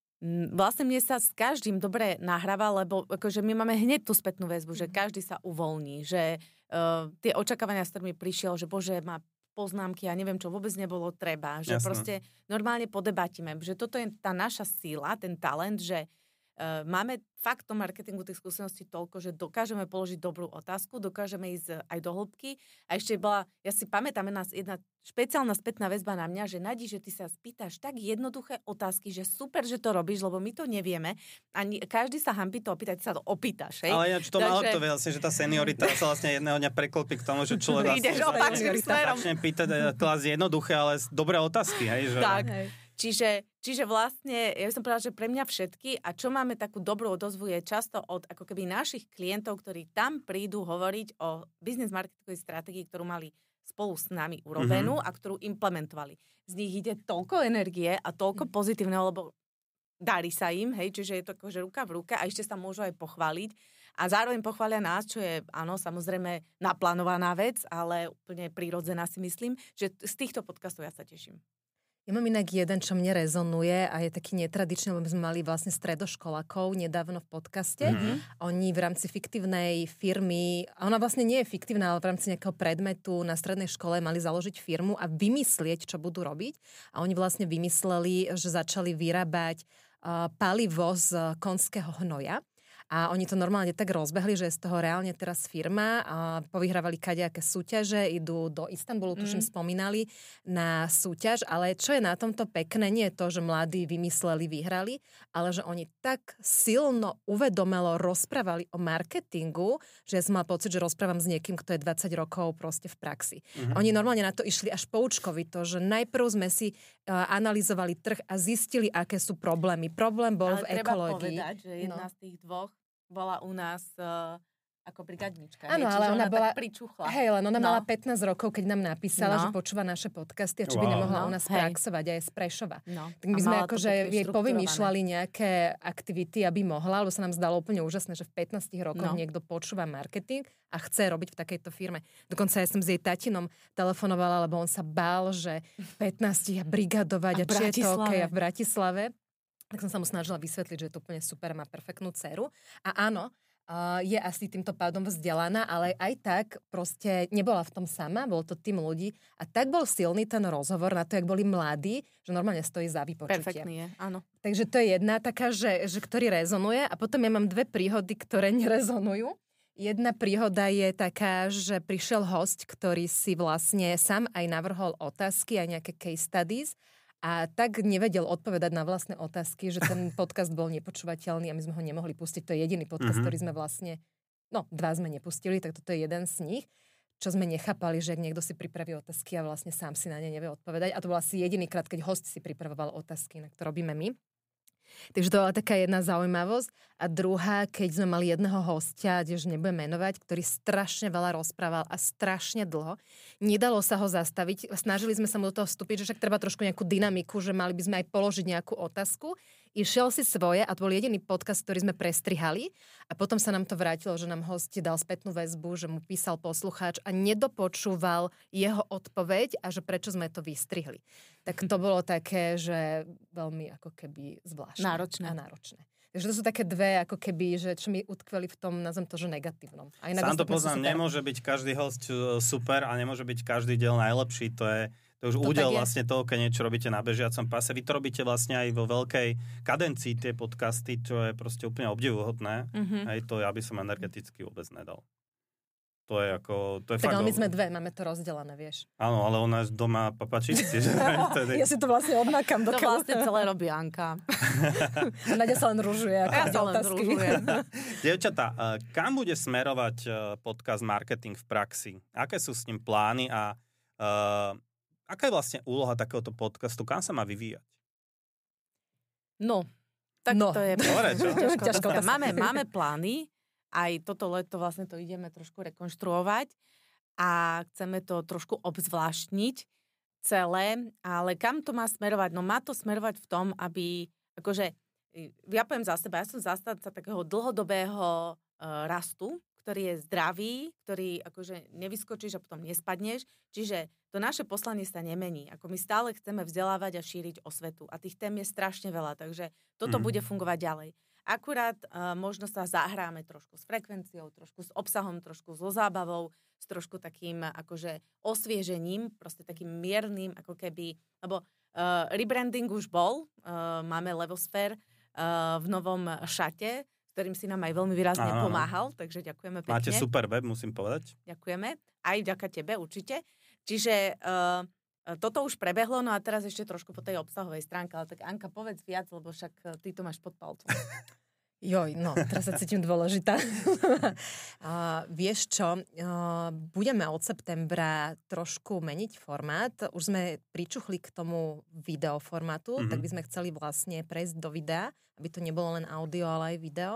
m, vlastne mne sa s každým dobre nahráva, lebo akože my máme hneď tú spätnú väzbu, že každý sa uvoľní, že uh, tie očakávania, s ktorými prišiel, že bože, má poznámky a neviem čo, vôbec nebolo treba, že Jasné. proste normálne podebatíme, že toto je tá naša síla, ten talent, že Uh, máme fakt o marketingu tých skúseností toľko, že dokážeme položiť dobrú otázku, dokážeme ísť aj do hĺbky. A ešte bola, ja si pamätám nás jedna špeciálna spätná väzba na mňa, že Nadi, že ty sa spýtaš tak jednoduché otázky, že super, že to robíš, lebo my to nevieme. A ni- každý sa hanbí to opýtať, ty sa to opýtaš. Hej? Ale ja to Takže... malo to vlastne, že tá seniorita sa vlastne jedného dňa preklopí k tomu, že človek Ideš vlastne opačným smerom. začne pýtať klásť jednoduché, ale dobré otázky. Hej, že... Tak. Hej. Čiže, čiže vlastne, ja by som povedala, že pre mňa všetky a čo máme takú dobrú odozvu je často od ako keby našich klientov, ktorí tam prídu hovoriť o business marketingovej stratégii, ktorú mali spolu s nami urobenú mm-hmm. a ktorú implementovali. Z nich ide toľko energie a toľko pozitívneho, lebo darí sa im, hej, čiže je to akože ruka v ruke a ešte sa môžu aj pochváliť. A zároveň pochvália nás, čo je, áno, samozrejme naplánovaná vec, ale úplne prirodzená si myslím, že z týchto podcastov ja sa teším. Ja mám inak jeden, čo mne rezonuje a je taký netradičný, lebo sme mali vlastne stredoškolákov nedávno v podcaste. Mm-hmm. Oni v rámci fiktívnej firmy, a ona vlastne nie je fiktívna, ale v rámci nejakého predmetu na strednej škole mali založiť firmu a vymyslieť, čo budú robiť. A oni vlastne vymysleli, že začali vyrábať uh, palivo z konského hnoja. A oni to normálne tak rozbehli, že je z toho reálne teraz firma a povyhrávali kadejaké súťaže, idú do Istanbulu, tuším, mm. spomínali na súťaž, ale čo je na tomto pekné, nie je to, že mladí vymysleli, vyhrali, ale že oni tak silno uvedomelo rozprávali o marketingu, že ja som mal pocit, že rozprávam s niekým, kto je dvadsať rokov proste v praxi. Mm-hmm. Oni normálne na to išli až poučkovito, že najprv sme si uh, analyzovali trh a zistili, aké sú problémy. Problém bol ale v ekológii. Ale treba povedať, že jedna no. z tých dvoch bola u nás uh, ako brigadnička. Áno, hej, ale ona, ona bola... tak pričuchla. Hej, len ona no. mala pätnásť rokov, keď nám napísala, no. že počúva naše podcasty a či wow. by Wow. nemohla No, u nás hej. praxovať a je z Prešova. No. Tak my A sme mala to akože pekne jej štrukturované. povymýšľali nejaké aktivity, aby mohla, lebo sa nám zdalo úplne úžasné, že v pätnástich rokoch No. niekto počúva marketing a chce robiť v takejto firme. Dokonca ja som s jej tatinom telefonovala, lebo on sa bál, že v pätnástich a brigadovať a, a či je to OK a v Bratislave. Tak som sa mu snažila vysvetliť, že je to úplne super, má perfektnú dceru. A áno, Uh, je asi týmto pádom vzdelaná, ale aj tak proste nebola v tom sama, bol to tým ľudí a tak bol silný ten rozhovor na to, jak boli mladí, že normálne stojí za vypočutie. Perfektný je, áno. Takže to je jedna taká, že, že ktorý rezonuje a potom ja mám dve príhody, ktoré nerezonujú. Jedna príhoda je taká, že prišiel hosť, ktorý si vlastne sám aj navrhol otázky, aj nejaké case studies a tak nevedel odpovedať na vlastné otázky, že ten podcast bol nepočúvateľný a my sme ho nemohli pustiť. To je jediný podcast, mm-hmm. ktorý sme vlastne, no dva sme nepustili, tak toto je jeden z nich, čo sme nechápali, že ak niekto si pripraví otázky a vlastne sám si na ne nevie odpovedať. A to bol asi jediný krát, keď host si pripravoval otázky, na to robíme my. Takže to bola taká jedna zaujímavosť. A druhá, keď sme mali jedného hostia, tiež nebudem menovať, ktorý strašne veľa rozprával a strašne dlho. Nedalo sa ho zastaviť. Snažili sme sa mu do toho vstúpiť, že však treba trošku nejakú dynamiku, že mali by sme aj položiť nejakú otázku. Išiel si svoje a to bol jediný podcast, ktorý sme prestrihali a potom sa nám to vrátilo, že nám host dal spätnú väzbu, že mu písal poslucháč a nedopočúval jeho odpoveď a že prečo sme to vystrihli. Tak to bolo také, že veľmi ako keby zvláštne. Náročné. A náročné. Takže to sú také dve, ako keby, že čo mi utkveli v tom, nazvem to, že negatívnom. A Sám to poznám, nemôže byť každý host super a nemôže byť každý diel najlepší, to je To je už to údel vlastne toho, keď niečo robíte na bežiacom páse. Vy to robíte vlastne aj vo veľkej kadencii, tie podcasty, čo je proste úplne obdivuhodné. Mm-hmm. Hej, to ja by som energeticky vôbec nedal. To je ako... To je tak fakt ale my do... sme dve, máme to rozdelené, vieš. Áno, ale ona doma papačíci. Ja si to vlastne odmakám do To vlastne celé robí Anka. A Nadia sa len ružuje. Ja sa len ružujem. Dievčatá, kam bude smerovať podcast Marketing v praxi? Aké sú s ním plány a uh, aká je vlastne úloha takéhoto podcastu? Kam sa má vyvíjať? No, tak no. to je... Dobre, čo? Ťažko. Máme, máme plány. Aj toto leto vlastne to ideme trošku rekonštruovať a chceme to trošku obzvláštniť celé, ale kam to má smerovať? No má to smerovať v tom, aby, akože, ja poviem za seba, ja som zastanca takého dlhodobého uh, rastu, ktorý je zdravý, ktorý akože nevyskočíš a potom nespadneš. Čiže to naše poslanie sa nemení. Ako my stále chceme vzdelávať a šíriť osvetu. A tých tém je strašne veľa, takže toto mm. bude fungovať ďalej. Akurát uh, možno sa zahráme trošku s frekvenciou, trošku s obsahom, trošku so zábavou, s trošku takým akože osviežením, proste takým miernym, ako keby, lebo uh, rebranding už bol, uh, máme Levosfér uh, v novom šate, s ktorým si nám aj veľmi výrazne Aha. pomáhal, takže ďakujeme pekne. Máte super web, musím povedať. Ďakujeme, aj vďaka tebe určite. Čiže uh, toto už prebehlo, no a teraz ešte trošku po tej obsahovej stránke, ale tak Anka, povedz viac, lebo však ty to máš pod palcom. Joj, no, teraz sa cítim dôležitá. uh, vieš čo, uh, budeme od septembra trošku meniť formát. Už sme pričuchli k tomu videoformátu, mm-hmm. tak by sme chceli vlastne prejsť do videa, aby to nebolo len audio, ale aj video.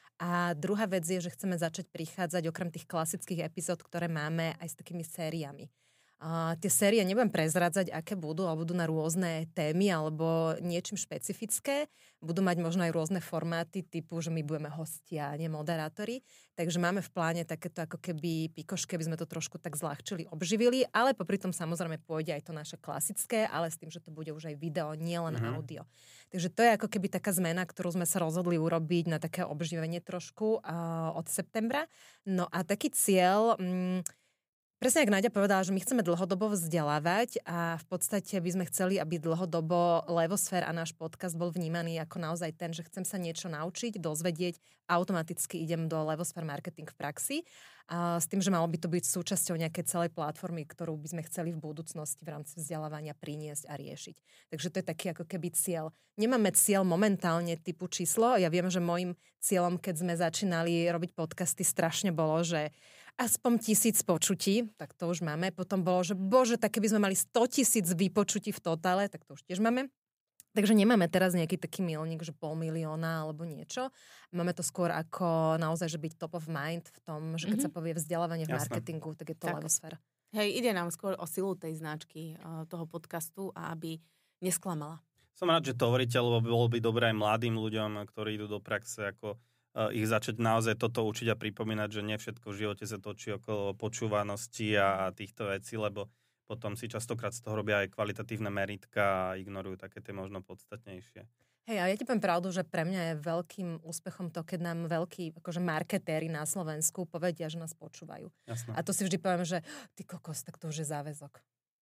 A druhá vec je, že chceme začať prichádzať okrem tých klasických epizód, ktoré máme, aj s takými sériami. Uh, tie série nebudem prezradzať, aké budú, ale budú na rôzne témy alebo niečím špecifické. Budú mať možno aj rôzne formáty typu, že my budeme hostia, nie moderátori. Takže máme v pláne takéto ako keby pikošky, aby sme to trošku tak zľahčili, obživili, ale popri tom samozrejme pôjde aj to naše klasické, ale s tým, že to bude už aj video, nie len mm-hmm. audio. Takže to je ako keby taká zmena, ktorú sme sa rozhodli urobiť na také obživenie trošku uh, od septembra. No a taký cieľ... Mm, Presne, jak Náďa povedala, že my chceme dlhodobo vzdelávať a v podstate by sme chceli, aby dlhodobo Levosfér a náš podcast bol vnímaný ako naozaj ten, že chcem sa niečo naučiť, dozvedieť, automaticky idem do Levosfér Marketing v praxi. A s tým, že malo by to byť súčasťou nejakej celej platformy, ktorú by sme chceli v budúcnosti v rámci vzdelávania priniesť a riešiť. Takže to je taký ako keby cieľ. Nemáme cieľ momentálne typu číslo. Ja viem, že môjim cieľom, keď sme začínali robiť podcasty, strašne bolo, že aspoň tisíc počutí, tak to už máme. Potom bolo, že bože, tak keby sme mali sto tisíc vypočutí v totále, tak to už tiež máme. Takže nemáme teraz nejaký taký milník, že pol milióna alebo niečo. Máme to skôr ako naozaj, že byť top of mind v tom, že keď mm-hmm. sa povie vzdelávanie v Jasne. Marketingu, tak je to Levosfér. Hej, ide nám skôr o silu tej značky, toho podcastu a aby nesklamala. Som rád, že to hovoríte, lebo bolo by dobré aj mladým ľuďom, ktorí idú do praxe, ako ich začať naozaj toto učiť a pripomínať, že nie všetko v živote sa točí okolo počúvanosti a týchto vecí, lebo potom si častokrát z toho robia aj kvalitatívne meritka a ignorujú také tie možno podstatnejšie. Hej, a ja ti poviem pravdu, že pre mňa je veľkým úspechom to, keď nám veľkí akože marketéri na Slovensku povedia, že nás počúvajú. Jasné. A to si vždy poviem, že ty kokos, tak to už je záväzok.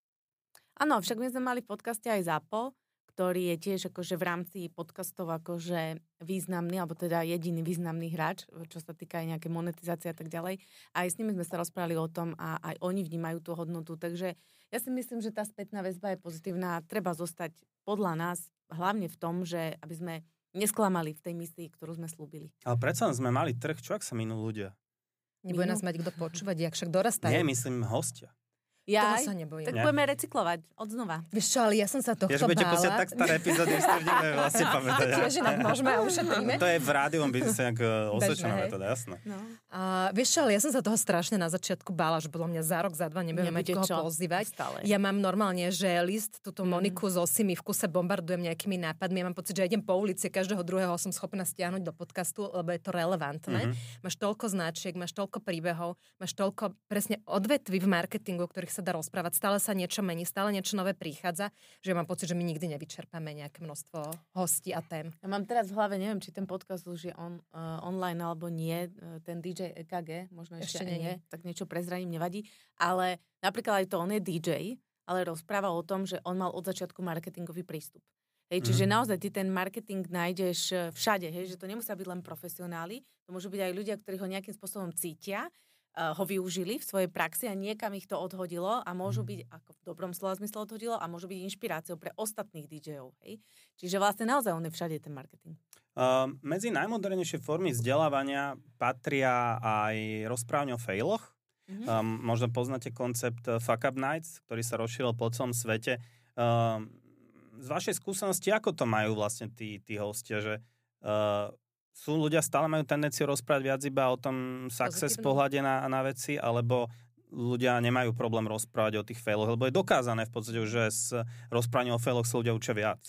Áno, však my sme mali v podcaste aj ZAPO, ktorý je tiež akože v rámci podcastov akože významný, alebo teda jediný významný hráč, čo sa týka aj nejaké monetizácie a tak ďalej. A aj s nimi sme sa rozprávali o tom a aj oni vnímajú tú hodnotu. Takže ja si myslím, že tá spätná väzba je pozitívna. Treba zostať podľa nás hlavne v tom, že aby sme nesklamali v tej misii, ktorú sme slúbili. Ale predsa sme mali trh, čo ak sa minú ľudia? Nebude nás mať kto počúvať, jak však dorastajú. Nie, myslím hostia. Ja sa nebojím. Tak budeme recyklovať od znova. Vieš čo, ale ja som sa tohto Jež, bála. Jež, budete pustiť tak staré epizódy, už to vždy vlastne pamätať. Tiež inak môžeme a ušetríme. To je v rádiom biznise nejak osvedčená metóda, jasné. No. A, vieš čo, ale ja som sa toho strašne na začiatku bála, že podľa mňa za rok, za dva nebudeme mať koho čo? pozývať. Stále. Ja mám normálne, že list, túto Moniku mm. z Osimi v kuse bombardujem nejakými nápadmi. Ja mám pocit, že idem po ulici, každého druhého som schopná stiahnuť do podcastu, lebo je to relevantné. Mm-hmm. Máš toľko značiek, máš toľko príbehov, máš toľko presne odvetví v marketingu, o ktorých sa dá rozprávať. Stále sa niečo mení, stále niečo nové prichádza, že ja mám pocit, že my nikdy nevyčerpáme nejaké množstvo hostí a tém. Ja mám teraz v hlave, neviem, či ten podcast už je on, uh, online alebo nie, uh, ten dý džej é ká gé, možno ešte, ešte nie, tak niečo prezraním, nevadí, ale napríklad aj to on je dý džej, ale rozpráva o tom, že on mal od začiatku marketingový prístup. Hej, čiže mm. naozaj ty ten marketing nájdeš všade, hej, že to nemusia byť len profesionáli, to môžu byť aj ľudia, ktorí ho nejakým spôsobom cítia, ho využili v svojej praxi a niekam ich to odhodilo a môžu byť, ako v dobrom slova zmysle odhodilo, a môžu byť inšpiráciou pre ostatných dý džejov. Hej? Čiže vlastne naozaj on je všade ten marketing. Uh, medzi najmodernejšie formy vzdelávania patria aj rozprávanie o failoch. Mm-hmm. Um, možno poznáte koncept Fuck Up Nights, ktorý sa rozšíril po celom svete. Um, z vašej skúsenosti, ako to majú vlastne tí, tí hostia, že uh, sú ľudia stále majú tendenciu rozprávať viac iba o tom success pohľade na, na veci, alebo ľudia nemajú problém rozprávať o tých failoch, lebo je dokázané v podstate, že s rozprávaním o failoch sa ľudia učia viac.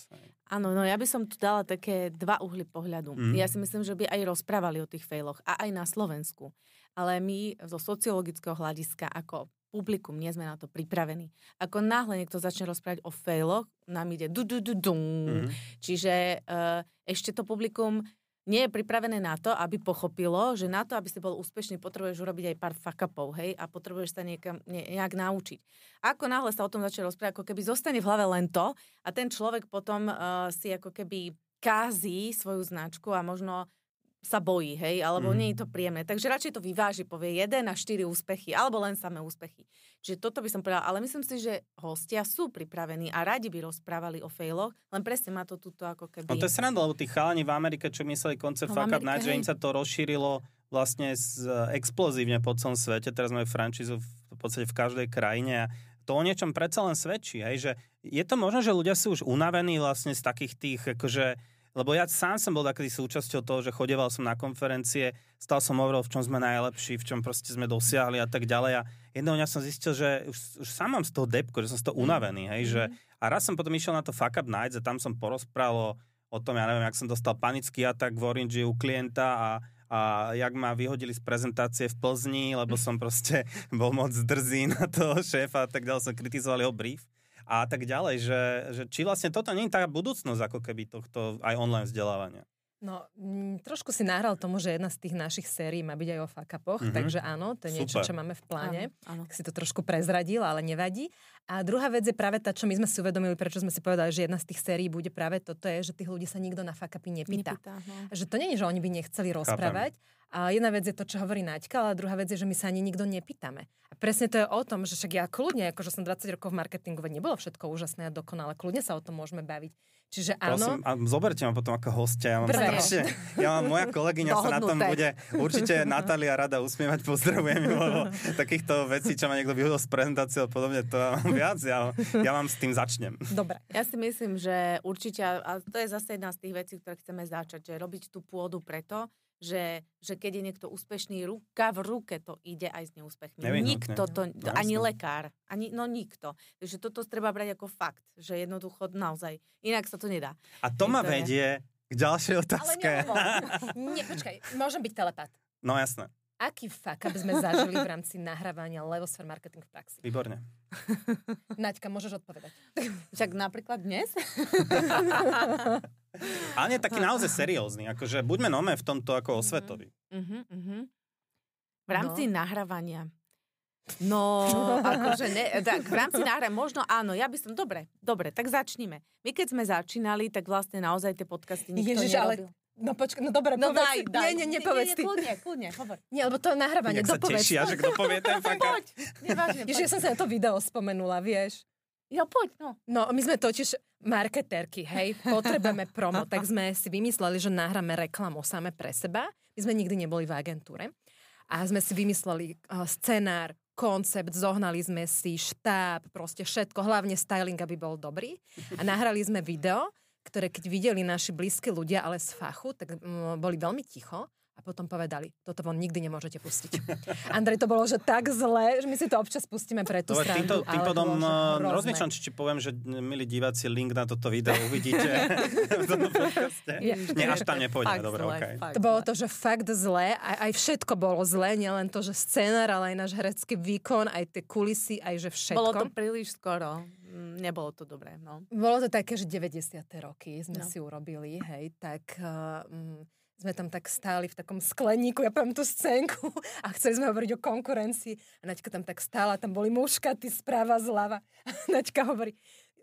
Áno, no ja by som tu dala také dva uhly pohľadu. Mm. Ja si myslím, že by aj rozprávali o tých failoch a aj na Slovensku. Ale my zo sociologického hľadiska ako publikum nie sme na to pripravení. Ako náhle niekto začne rozprávať o failoch, nám ide du du du dum. Mm. Čiže uh, ešte to publikum nie je pripravené na to, aby pochopilo, že na to, aby si bol úspešný, potrebuješ urobiť aj pár fuck-upov, hej, a potrebuješ sa niekam, ne, nejak naučiť. A ako náhle sa o tom začne rozprávať, ako keby zostane v hlave len to a ten človek potom uh, si ako keby kází svoju značku a možno sa bojí, hej, alebo mm. nie je to príjemné. Takže radšej to vyváži, povie jeden a štyri úspechy, alebo len samé úspechy. Čiže toto by som povedala, ale myslím si, že hostia sú pripravení a radi by rozprávali o failoch, len presne má to tuto ako keby... No to je sranda, lebo tí chalani v Amerike, čo mysleli koncept no, Fuck Up Night, že im sa to rozšírilo vlastne z, explozívne po celom svete. Teraz majú franchízu v podstate v každej krajine a to o niečom predsa len svedčí, hej, že je to možno, že ľudia sú už unavení vlastne z takých tých, akože lebo ja sám som bol taký súčasťou toho, že chodieval som na konferencie, stále som hovoril, v čom sme najlepší, v čom proste sme dosiahli a tak ďalej. A jedného dňa som zistil, že už, už sám mám z toho depko, že som z toho unavený. Hej, že, a raz som potom išiel na to Fuck Up Nights a tam som porozprával o, o tom, ja neviem, jak som dostal panický atak v Orange u klienta a, a jak ma vyhodili z prezentácie v Plzni, lebo som proste bol moc drzý na toho šéfa a tak ďalej, som kritizoval jeho brief. A tak ďalej, že, že či vlastne toto nie je taká budúcnosť ako keby tohto aj online vzdelávania. No, m, trošku si nahral tomu, že jedna z tých našich sérií má byť aj o fuck-upoch, mm-hmm. takže áno, to je niečo, čo máme v pláne. Áno, áno. Tak si to trošku prezradil, ale nevadí. A druhá vec je práve tá, čo my sme si uvedomili, prečo sme si povedali, že jedna z tých sérií bude práve toto, je, že tých ľudí sa nikto na fuck-upy nepýta. nepýta no. Že to nie je, že oni by nechceli rozprávať. Chápem. A jedna vec je to, čo hovorí Naďka, ale druhá vec je, že my sa ani nikto nepýtame. A presne to je o tom, že však ja kľudne, akože som dvadsať rokov v marketingu, nebolo všetko úžasné a dokonalé, kľudne sa o tom môžeme baviť. Čiže áno. Prosím, a zoberte ma potom ako hostia. Ja mám strašne, ja mám, moja kolegyňa sa na tom bude určite Natália rada usmievať, pozdravujem ju, lebo takýchto vecí, čo ma niekto vyhodil z prezentácie a podobne, to ja mám viac, ja, ja vám s tým začnem. Dobre. Ja si myslím, že určite, a to je zase jedna z tých vecí, ktoré chceme začať, že robiť tú pôdu preto, že, že keď je niekto úspešný, ruka v ruke to ide aj s neúspechmi. Nevinutne. Nikto to, to no, ani lekár, ani, no nikto. Takže toto treba brať ako fakt, že jednoducho naozaj, inak sa to nedá. A to ma vedie k ďalšej otázke. Ale Nie, počkaj, môžem byť telepat. No jasné. Aký fuck up sme zažili v rámci nahrávania Levosfér marketing v praxi? Výborne. Naďka, môžeš odpovedať. Však napríklad dnes? Ale nie taký naozaj seriózny. Akože buďme nome v tomto ako osvetovi. Uh-huh, uh-huh. V rámci no. nahrávania. No, akože ne, tak v rámci nahrávania, možno áno, ja by som, dobre, dobre, tak začnime. My keď sme začínali, tak vlastne naozaj tie podcasty nikto Ježiš, nerobil. Ale... No počkaj, no dobre, no povedz. Daj, daj. Nie, nie, nepovedz ty. Kľudne, kľudne, hovor. Nie, lebo to je nahrávanie, kto povedz. Jak sa tešia, že kto povie ten fuck up. Poď, nevážne, Ježiš, ja som sa na to video spomenula, vieš. Ja, poď, no. No, my sme totiž marketérky, hej, potrebujeme promo, tak sme si vymysleli, že nahráme reklamu same pre seba. My sme nikdy neboli v agentúre. A sme si vymysleli uh, scenár, koncept, zohnali sme si štáb, proste všetko, hlavne styling, aby bol dobrý. A nahrali sme video, ktoré keď videli naši blízki ľudia, ale z fachu, tak m, boli veľmi ticho a potom povedali, toto von nikdy nemôžete pustiť. Andrej, to bolo, že tak zle, že my si to občas pustíme pre tú stranu. Tým pádom rozmýšľam, či, či poviem, že milí diváci, link na toto video uvidíte v tomto podcaste. Nie, až tam nepôjdeme, dobre, okej. Okay. To bolo to, že fakt zle, aj, aj všetko bolo zle, nielen to, že scenár, ale aj náš herecký výkon, aj tie kulisy, aj že všetko. Bolo to príliš skoro. Nebolo to dobré, no. Bolo to také, že deväťdesiate roky sme no. si urobili, hej, tak uh, um, sme tam tak stáli v takom skleníku, ja poviem tú scénku a chceli sme hovoriť o konkurencii a Naďka tam tak stála, tam boli muškaty správa, zľava a Naďka hovorí,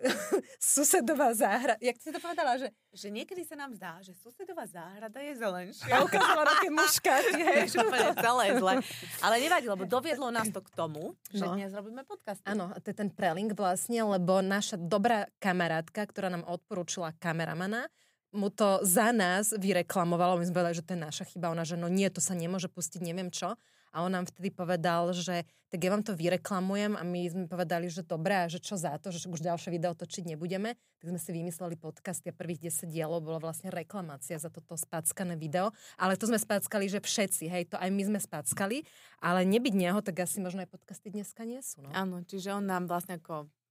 susedová záhrada. Jak si to povedala, že... Že niekedy sa nám zdá, že susedová záhrada je zelenšia. Ja ukázala také muškaty, hej. Že úplne celé zle. Ale nevadí, lebo doviedlo nás to k tomu, že no. dnes robíme podcast. Áno, to je ten prelink vlastne, lebo naša dobrá kamarátka, ktorá nám odporúčila kameramana, mu to za nás vyreklamovalo. My sme povedali, že to je naša chyba. Ona, že no nie, to sa nemôže pustiť, neviem čo. A on nám vtedy povedal, že tak ja vám to vyreklamujem a my sme povedali, že dobré a že čo za to, že už ďalšie video točiť nebudeme. Tak sme si vymysleli podcast a prvých desať dielov bolo vlastne reklamácia za toto spackané video. Ale to sme spackali, že všetci, hej, to aj my sme spackali, ale nebyť neho, tak asi možno aj podcasty dneska nie sú. No? Áno, čiže on nám vlastne ako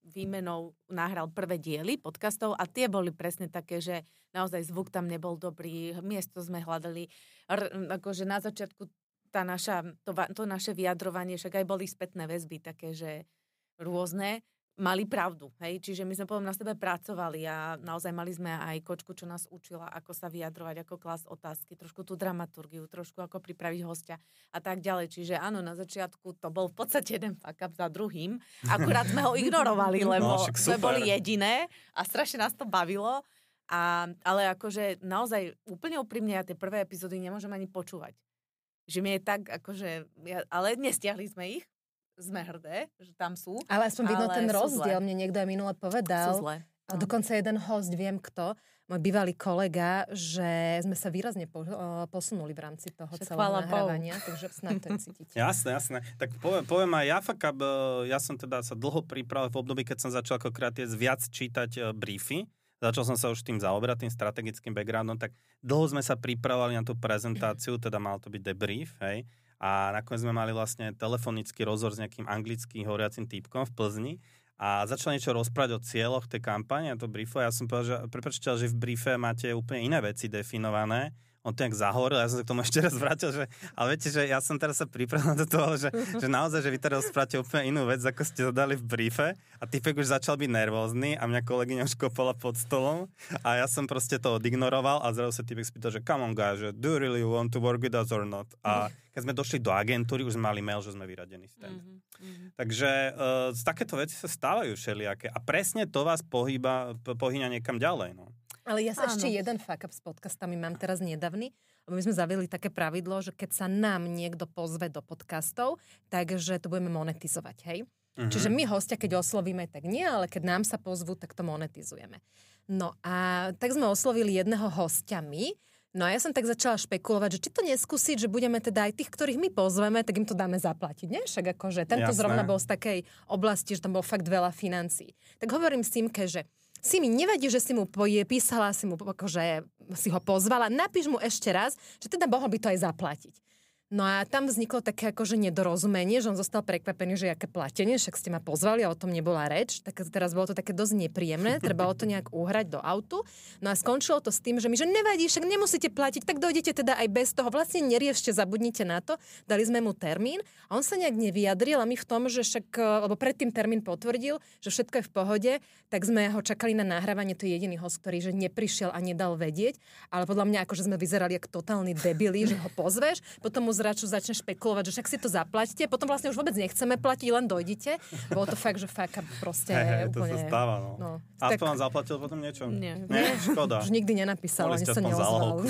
výmenou nahral prvé diely podcastov a tie boli presne také, že naozaj zvuk tam nebol dobrý, miesto sme hľadali, r- akože na začiatku tá naša, to, to naše vyjadrovanie, však aj boli spätné väzby také, že rôzne, mali pravdu, hej, čiže my sme potom na sebe pracovali a naozaj mali sme aj kočku, čo nás učila, ako sa vyjadrovať, ako klásť otázky, trošku tú dramaturgiu, trošku ako pripraviť hostia a tak ďalej, čiže áno, na začiatku to bol v podstate jeden fuck up za druhým, akurát sme ho ignorovali, lebo no, sme boli jediné a strašne nás to bavilo, a, ale akože naozaj úplne úprimne ja tie prvé epizódy nemôžem ani počúvať, že mi je tak akože, ja, ale nestiahli sme ich, sme hrdé, že tam sú. Ale aspoň vidno ten rozdiel. Zlé. Mne niekto aj minule povedal. Sú zlé. A dokonca jeden host, viem kto, môj bývalý kolega, že sme sa výrazne po, posunuli v rámci toho Však celého nahrávania, takže snad to je cítiť. Jasné, jasné. Tak poviem, poviem aj ja, fuck up, ja som teda sa dlho pripravil v období, keď som začal ako kreatív viac čítať briefy. Začal som sa už tým zaoberať, tým strategickým backgroundom, tak dlho sme sa pripravovali na tú prezentáciu, teda mal to byť debrief, hej. A nakoniec sme mali vlastne telefonický rozhovor s nejakým anglickým hovoriacim týpkom v Plzni a začal niečo rozprávať o cieľoch tej kampane a to briefu. Ja som povedal, že prepáčte, že v briefe máte úplne iné veci definované. On to nejak zahoril, ja som sa k tomu ešte raz vrátil, že, ale viete, že ja som teraz sa pripravil na to, ale že, že naozaj, že vy teraz rozprávate úplne inú vec, ako ste to dali v briefe a typek už začal byť nervózny a mňa kolegyňa už kopala pod stolom a ja som proste to odignoroval a zrazu sa typek spýtal, že come on guys, že do you really want to work with us or not? A keď sme došli do agentúry, už sme mali mail, že sme vyradení stand. Mm-hmm. Takže uh, takéto veci sa stávajú všelijaké a presne to vás pohýba, pohýňa niekam ďalej, no. Ale ja sa Áno. ešte jeden fuck up s podcastami mám teraz nedávny, lebo my sme zaviedli také pravidlo, že keď sa nám niekto pozve do podcastov, takže to budeme monetizovať, hej? Uh-huh. Čiže my hostia, keď oslovíme, tak nie, ale keď nám sa pozvú, tak to monetizujeme. No a tak sme oslovili jedného hostia my, no a ja som tak začala špekulovať, že či to neskúsiť, že budeme teda aj tých, ktorých my pozveme, tak im to dáme zaplatiť, nie? Však akože tento Jasné. zrovna bol z takej oblasti, že tam bol fakt veľa financií. Tak hovorím Simke, že si mi nevadí, že si mu poje, písala, si mu akože si ho pozvala, napíš mu ešte raz, že teda mohol by to aj zaplatiť. No a tam vzniklo také akože nedorozumenie, že on zostal prekvapený, že aké platenie, však ste ma pozvali a o tom nebola reč, tak teraz bolo to také dosť nepríjemné, trebalo to nejak uhrať do autu. No a skončilo to s tým, že mi, že nevadí, však nemusíte platiť, tak dojdete teda aj bez toho, vlastne neriešte, zabudnite na to. Dali sme mu termín a on sa nejak nevyjadril a my v tom, že však, lebo predtým termín potvrdil, že všetko je v pohode, tak sme ho čakali na nahrávanie, to je jediný host, ktorý že neprišiel a nedal vedieť, ale podľa mňa akože sme vyzerali ako totálni debili, že ho pozveš, potom mu zraču začne špekulovať, že však si to zaplatíte, potom vlastne už vôbec nechceme platiť, len dojdite. Bolo to fakt, že fakt proste hey, hey, úplne... To sa stáva, no. no Aspoň tak... vám zaplatil potom niečo? Nie. Nie, škoda. Už nikdy nenapísal, ani sa neozval.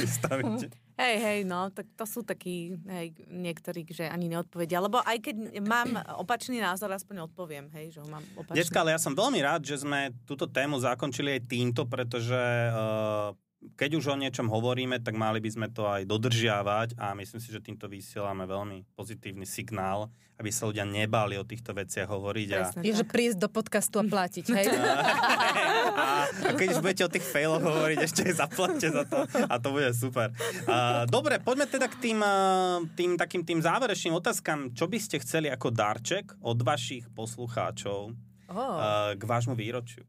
Hej, hej, no, tak to sú takí, hej, niektorí, že ani neodpovedia. Lebo aj keď mám opačný názor, aspoň odpoviem, hej, že ho mám opačný. Decka, ale ja som veľmi rád, že sme túto tému zakončili aj týmto, pretože uh, keď už o niečom hovoríme, tak mali by sme to aj dodržiavať a myslím si, že týmto vysielame veľmi pozitívny signál, aby sa ľudia nebáli o týchto veciach hovoriť. A... Je, že prísť do podcastu a platiť, hej? a, a keď už budete o tých failoch hovoriť, ešte aj zaplatte za to a to bude super. Uh, dobre, poďme teda k tým, uh, tým takým tým záverečným otázkam. Čo by ste chceli ako darček od vašich poslucháčov oh. uh, k vášmu výročiu?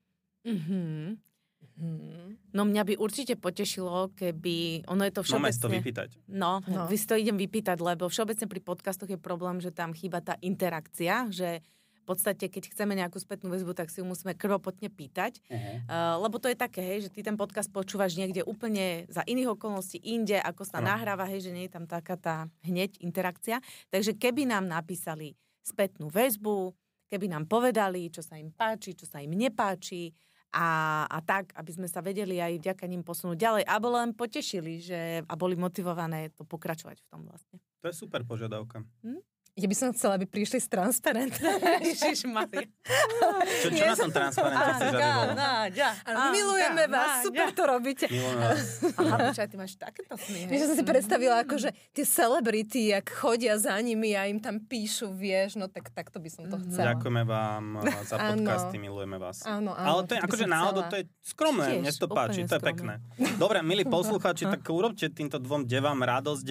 Mhm. Hmm. No mňa by určite potešilo, keby... Ono je to všeobecne... Máme si to vypýtať. No, no, vy si to idem vypýtať, lebo všeobecne pri podcastoch je problém, že tam chýba tá interakcia, že v podstate, keď chceme nejakú spätnú väzbu, tak si ju musíme krvopotne pýtať. Uh-huh. Uh, lebo to je také, hej, že ty ten podcast počúvaš niekde úplne za iných okolností, inde, ako sa uh-huh. nahráva, hej, že nie je tam taká tá hneď interakcia. Takže keby nám napísali spätnú väzbu, keby nám povedali, čo sa im páči, čo sa im nepáči, A, a tak, aby sme sa vedeli aj vďaka nim posunúť ďalej, alebo len potešili, že, a boli motivované to pokračovať v tom vlastne. To je super požiadavka. Hm? Ja by som chcela, aby prišli s transparentom. Ježišmaria. Čo, čo na tom transparente chceš, aby bolo? Milujeme vás, super to robíte. Milujeme vás. Aha, počkaj, ty máš takéto sny. Vieš, som si predstavila, akože tie celebrity, jak chodia za nimi a im tam píšu, vieš, no tak takto by som to chcela. Ďakujeme vám za podcasty, milujeme vás. Áno, áno. Ale to je akože náhodou, to je skromné, mne to páči, to je pekné. Dobre, milí poslucháči, tak urobte týmto dvom devám radosť a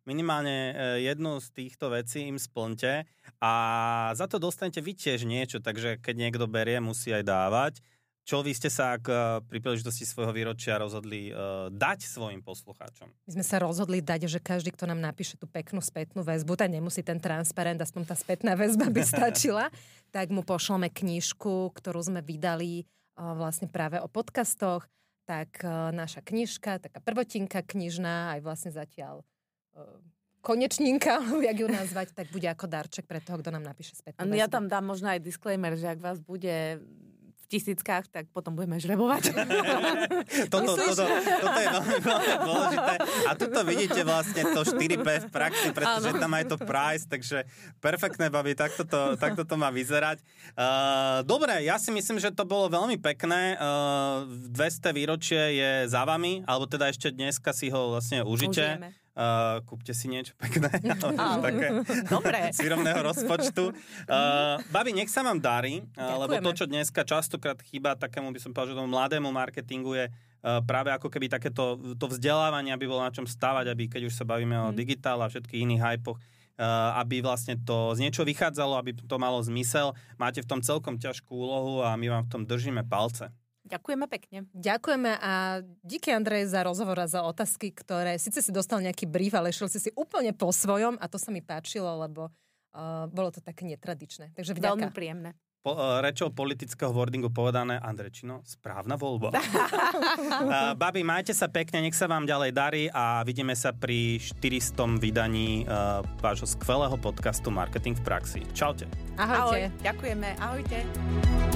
minimálne jednu z týchto vecí im splňte a za to dostanete vy tiež niečo, takže keď niekto berie, musí aj dávať. Čo vy ste sa ak pri príležitosti svojho výročia rozhodli uh, dať svojim poslucháčom? My sme sa rozhodli dať, že každý, kto nám napíše tú peknú spätnú väzbu, tak nemusí ten transparent, aspoň tá spätná väzba by stačila, tak mu pošleme knižku, ktorú sme vydali uh, vlastne práve o podcastoch. Tak uh, naša knižka, taká prvotinka knižná, aj vlastne zatiaľ uh, konečninka, jak ju nazvať, tak bude ako darček pre toho, kto nám napíše spätnú väzbu. Ja tam dám možno aj disclaimer, že ak vás bude tisíckach, tak potom budeme žrebovať. toto, toto, toto je veľmi, veľmi dôležité. A tuto vidíte vlastne to štyri pé v praxi, pretože ano. Tam aj to price, takže perfektné, babi, takto to, takto to má vyzerať. Uh, dobre, ja si myslím, že to bolo veľmi pekné. Uh, dvesto výročie je za vami, alebo teda ešte dneska si ho vlastne užite. Užijeme. Uh, kúpte si niečo pekné. Také dobre. Z výrobného rozpočtu. Uh, babi, nech sa vám darí, uh, lebo to, čo dneska častokrát chýba takému, by som povedal, že tomu mladému marketingu je uh, práve ako keby takéto to vzdelávanie, aby bolo na čom stávať, aby keď už sa bavíme hmm. o digitále a všetkých iných hypoch, uh, aby vlastne to z niečo vychádzalo, aby to malo zmysel. Máte v tom celkom ťažkú úlohu a my vám v tom držíme palce. Ďakujeme pekne. Ďakujeme a díky, Andrej, za rozhovor a za otázky, ktoré síce si dostal nejaký brief, ale šiel si si úplne po svojom a to sa mi páčilo, lebo uh, bolo to také netradičné. Takže vďaka. Veľmi príjemné. Po, uh, rečou politického wordingu povedané, Andrečino, správna voľba. uh, babi, majte sa pekne, nech sa vám ďalej darí a vidíme sa pri štyrihstom vydaní uh, vášho skvelého podcastu Marketing v praxi. Čaute. Ahojte. Ahoj, ďakujeme. Ahojte.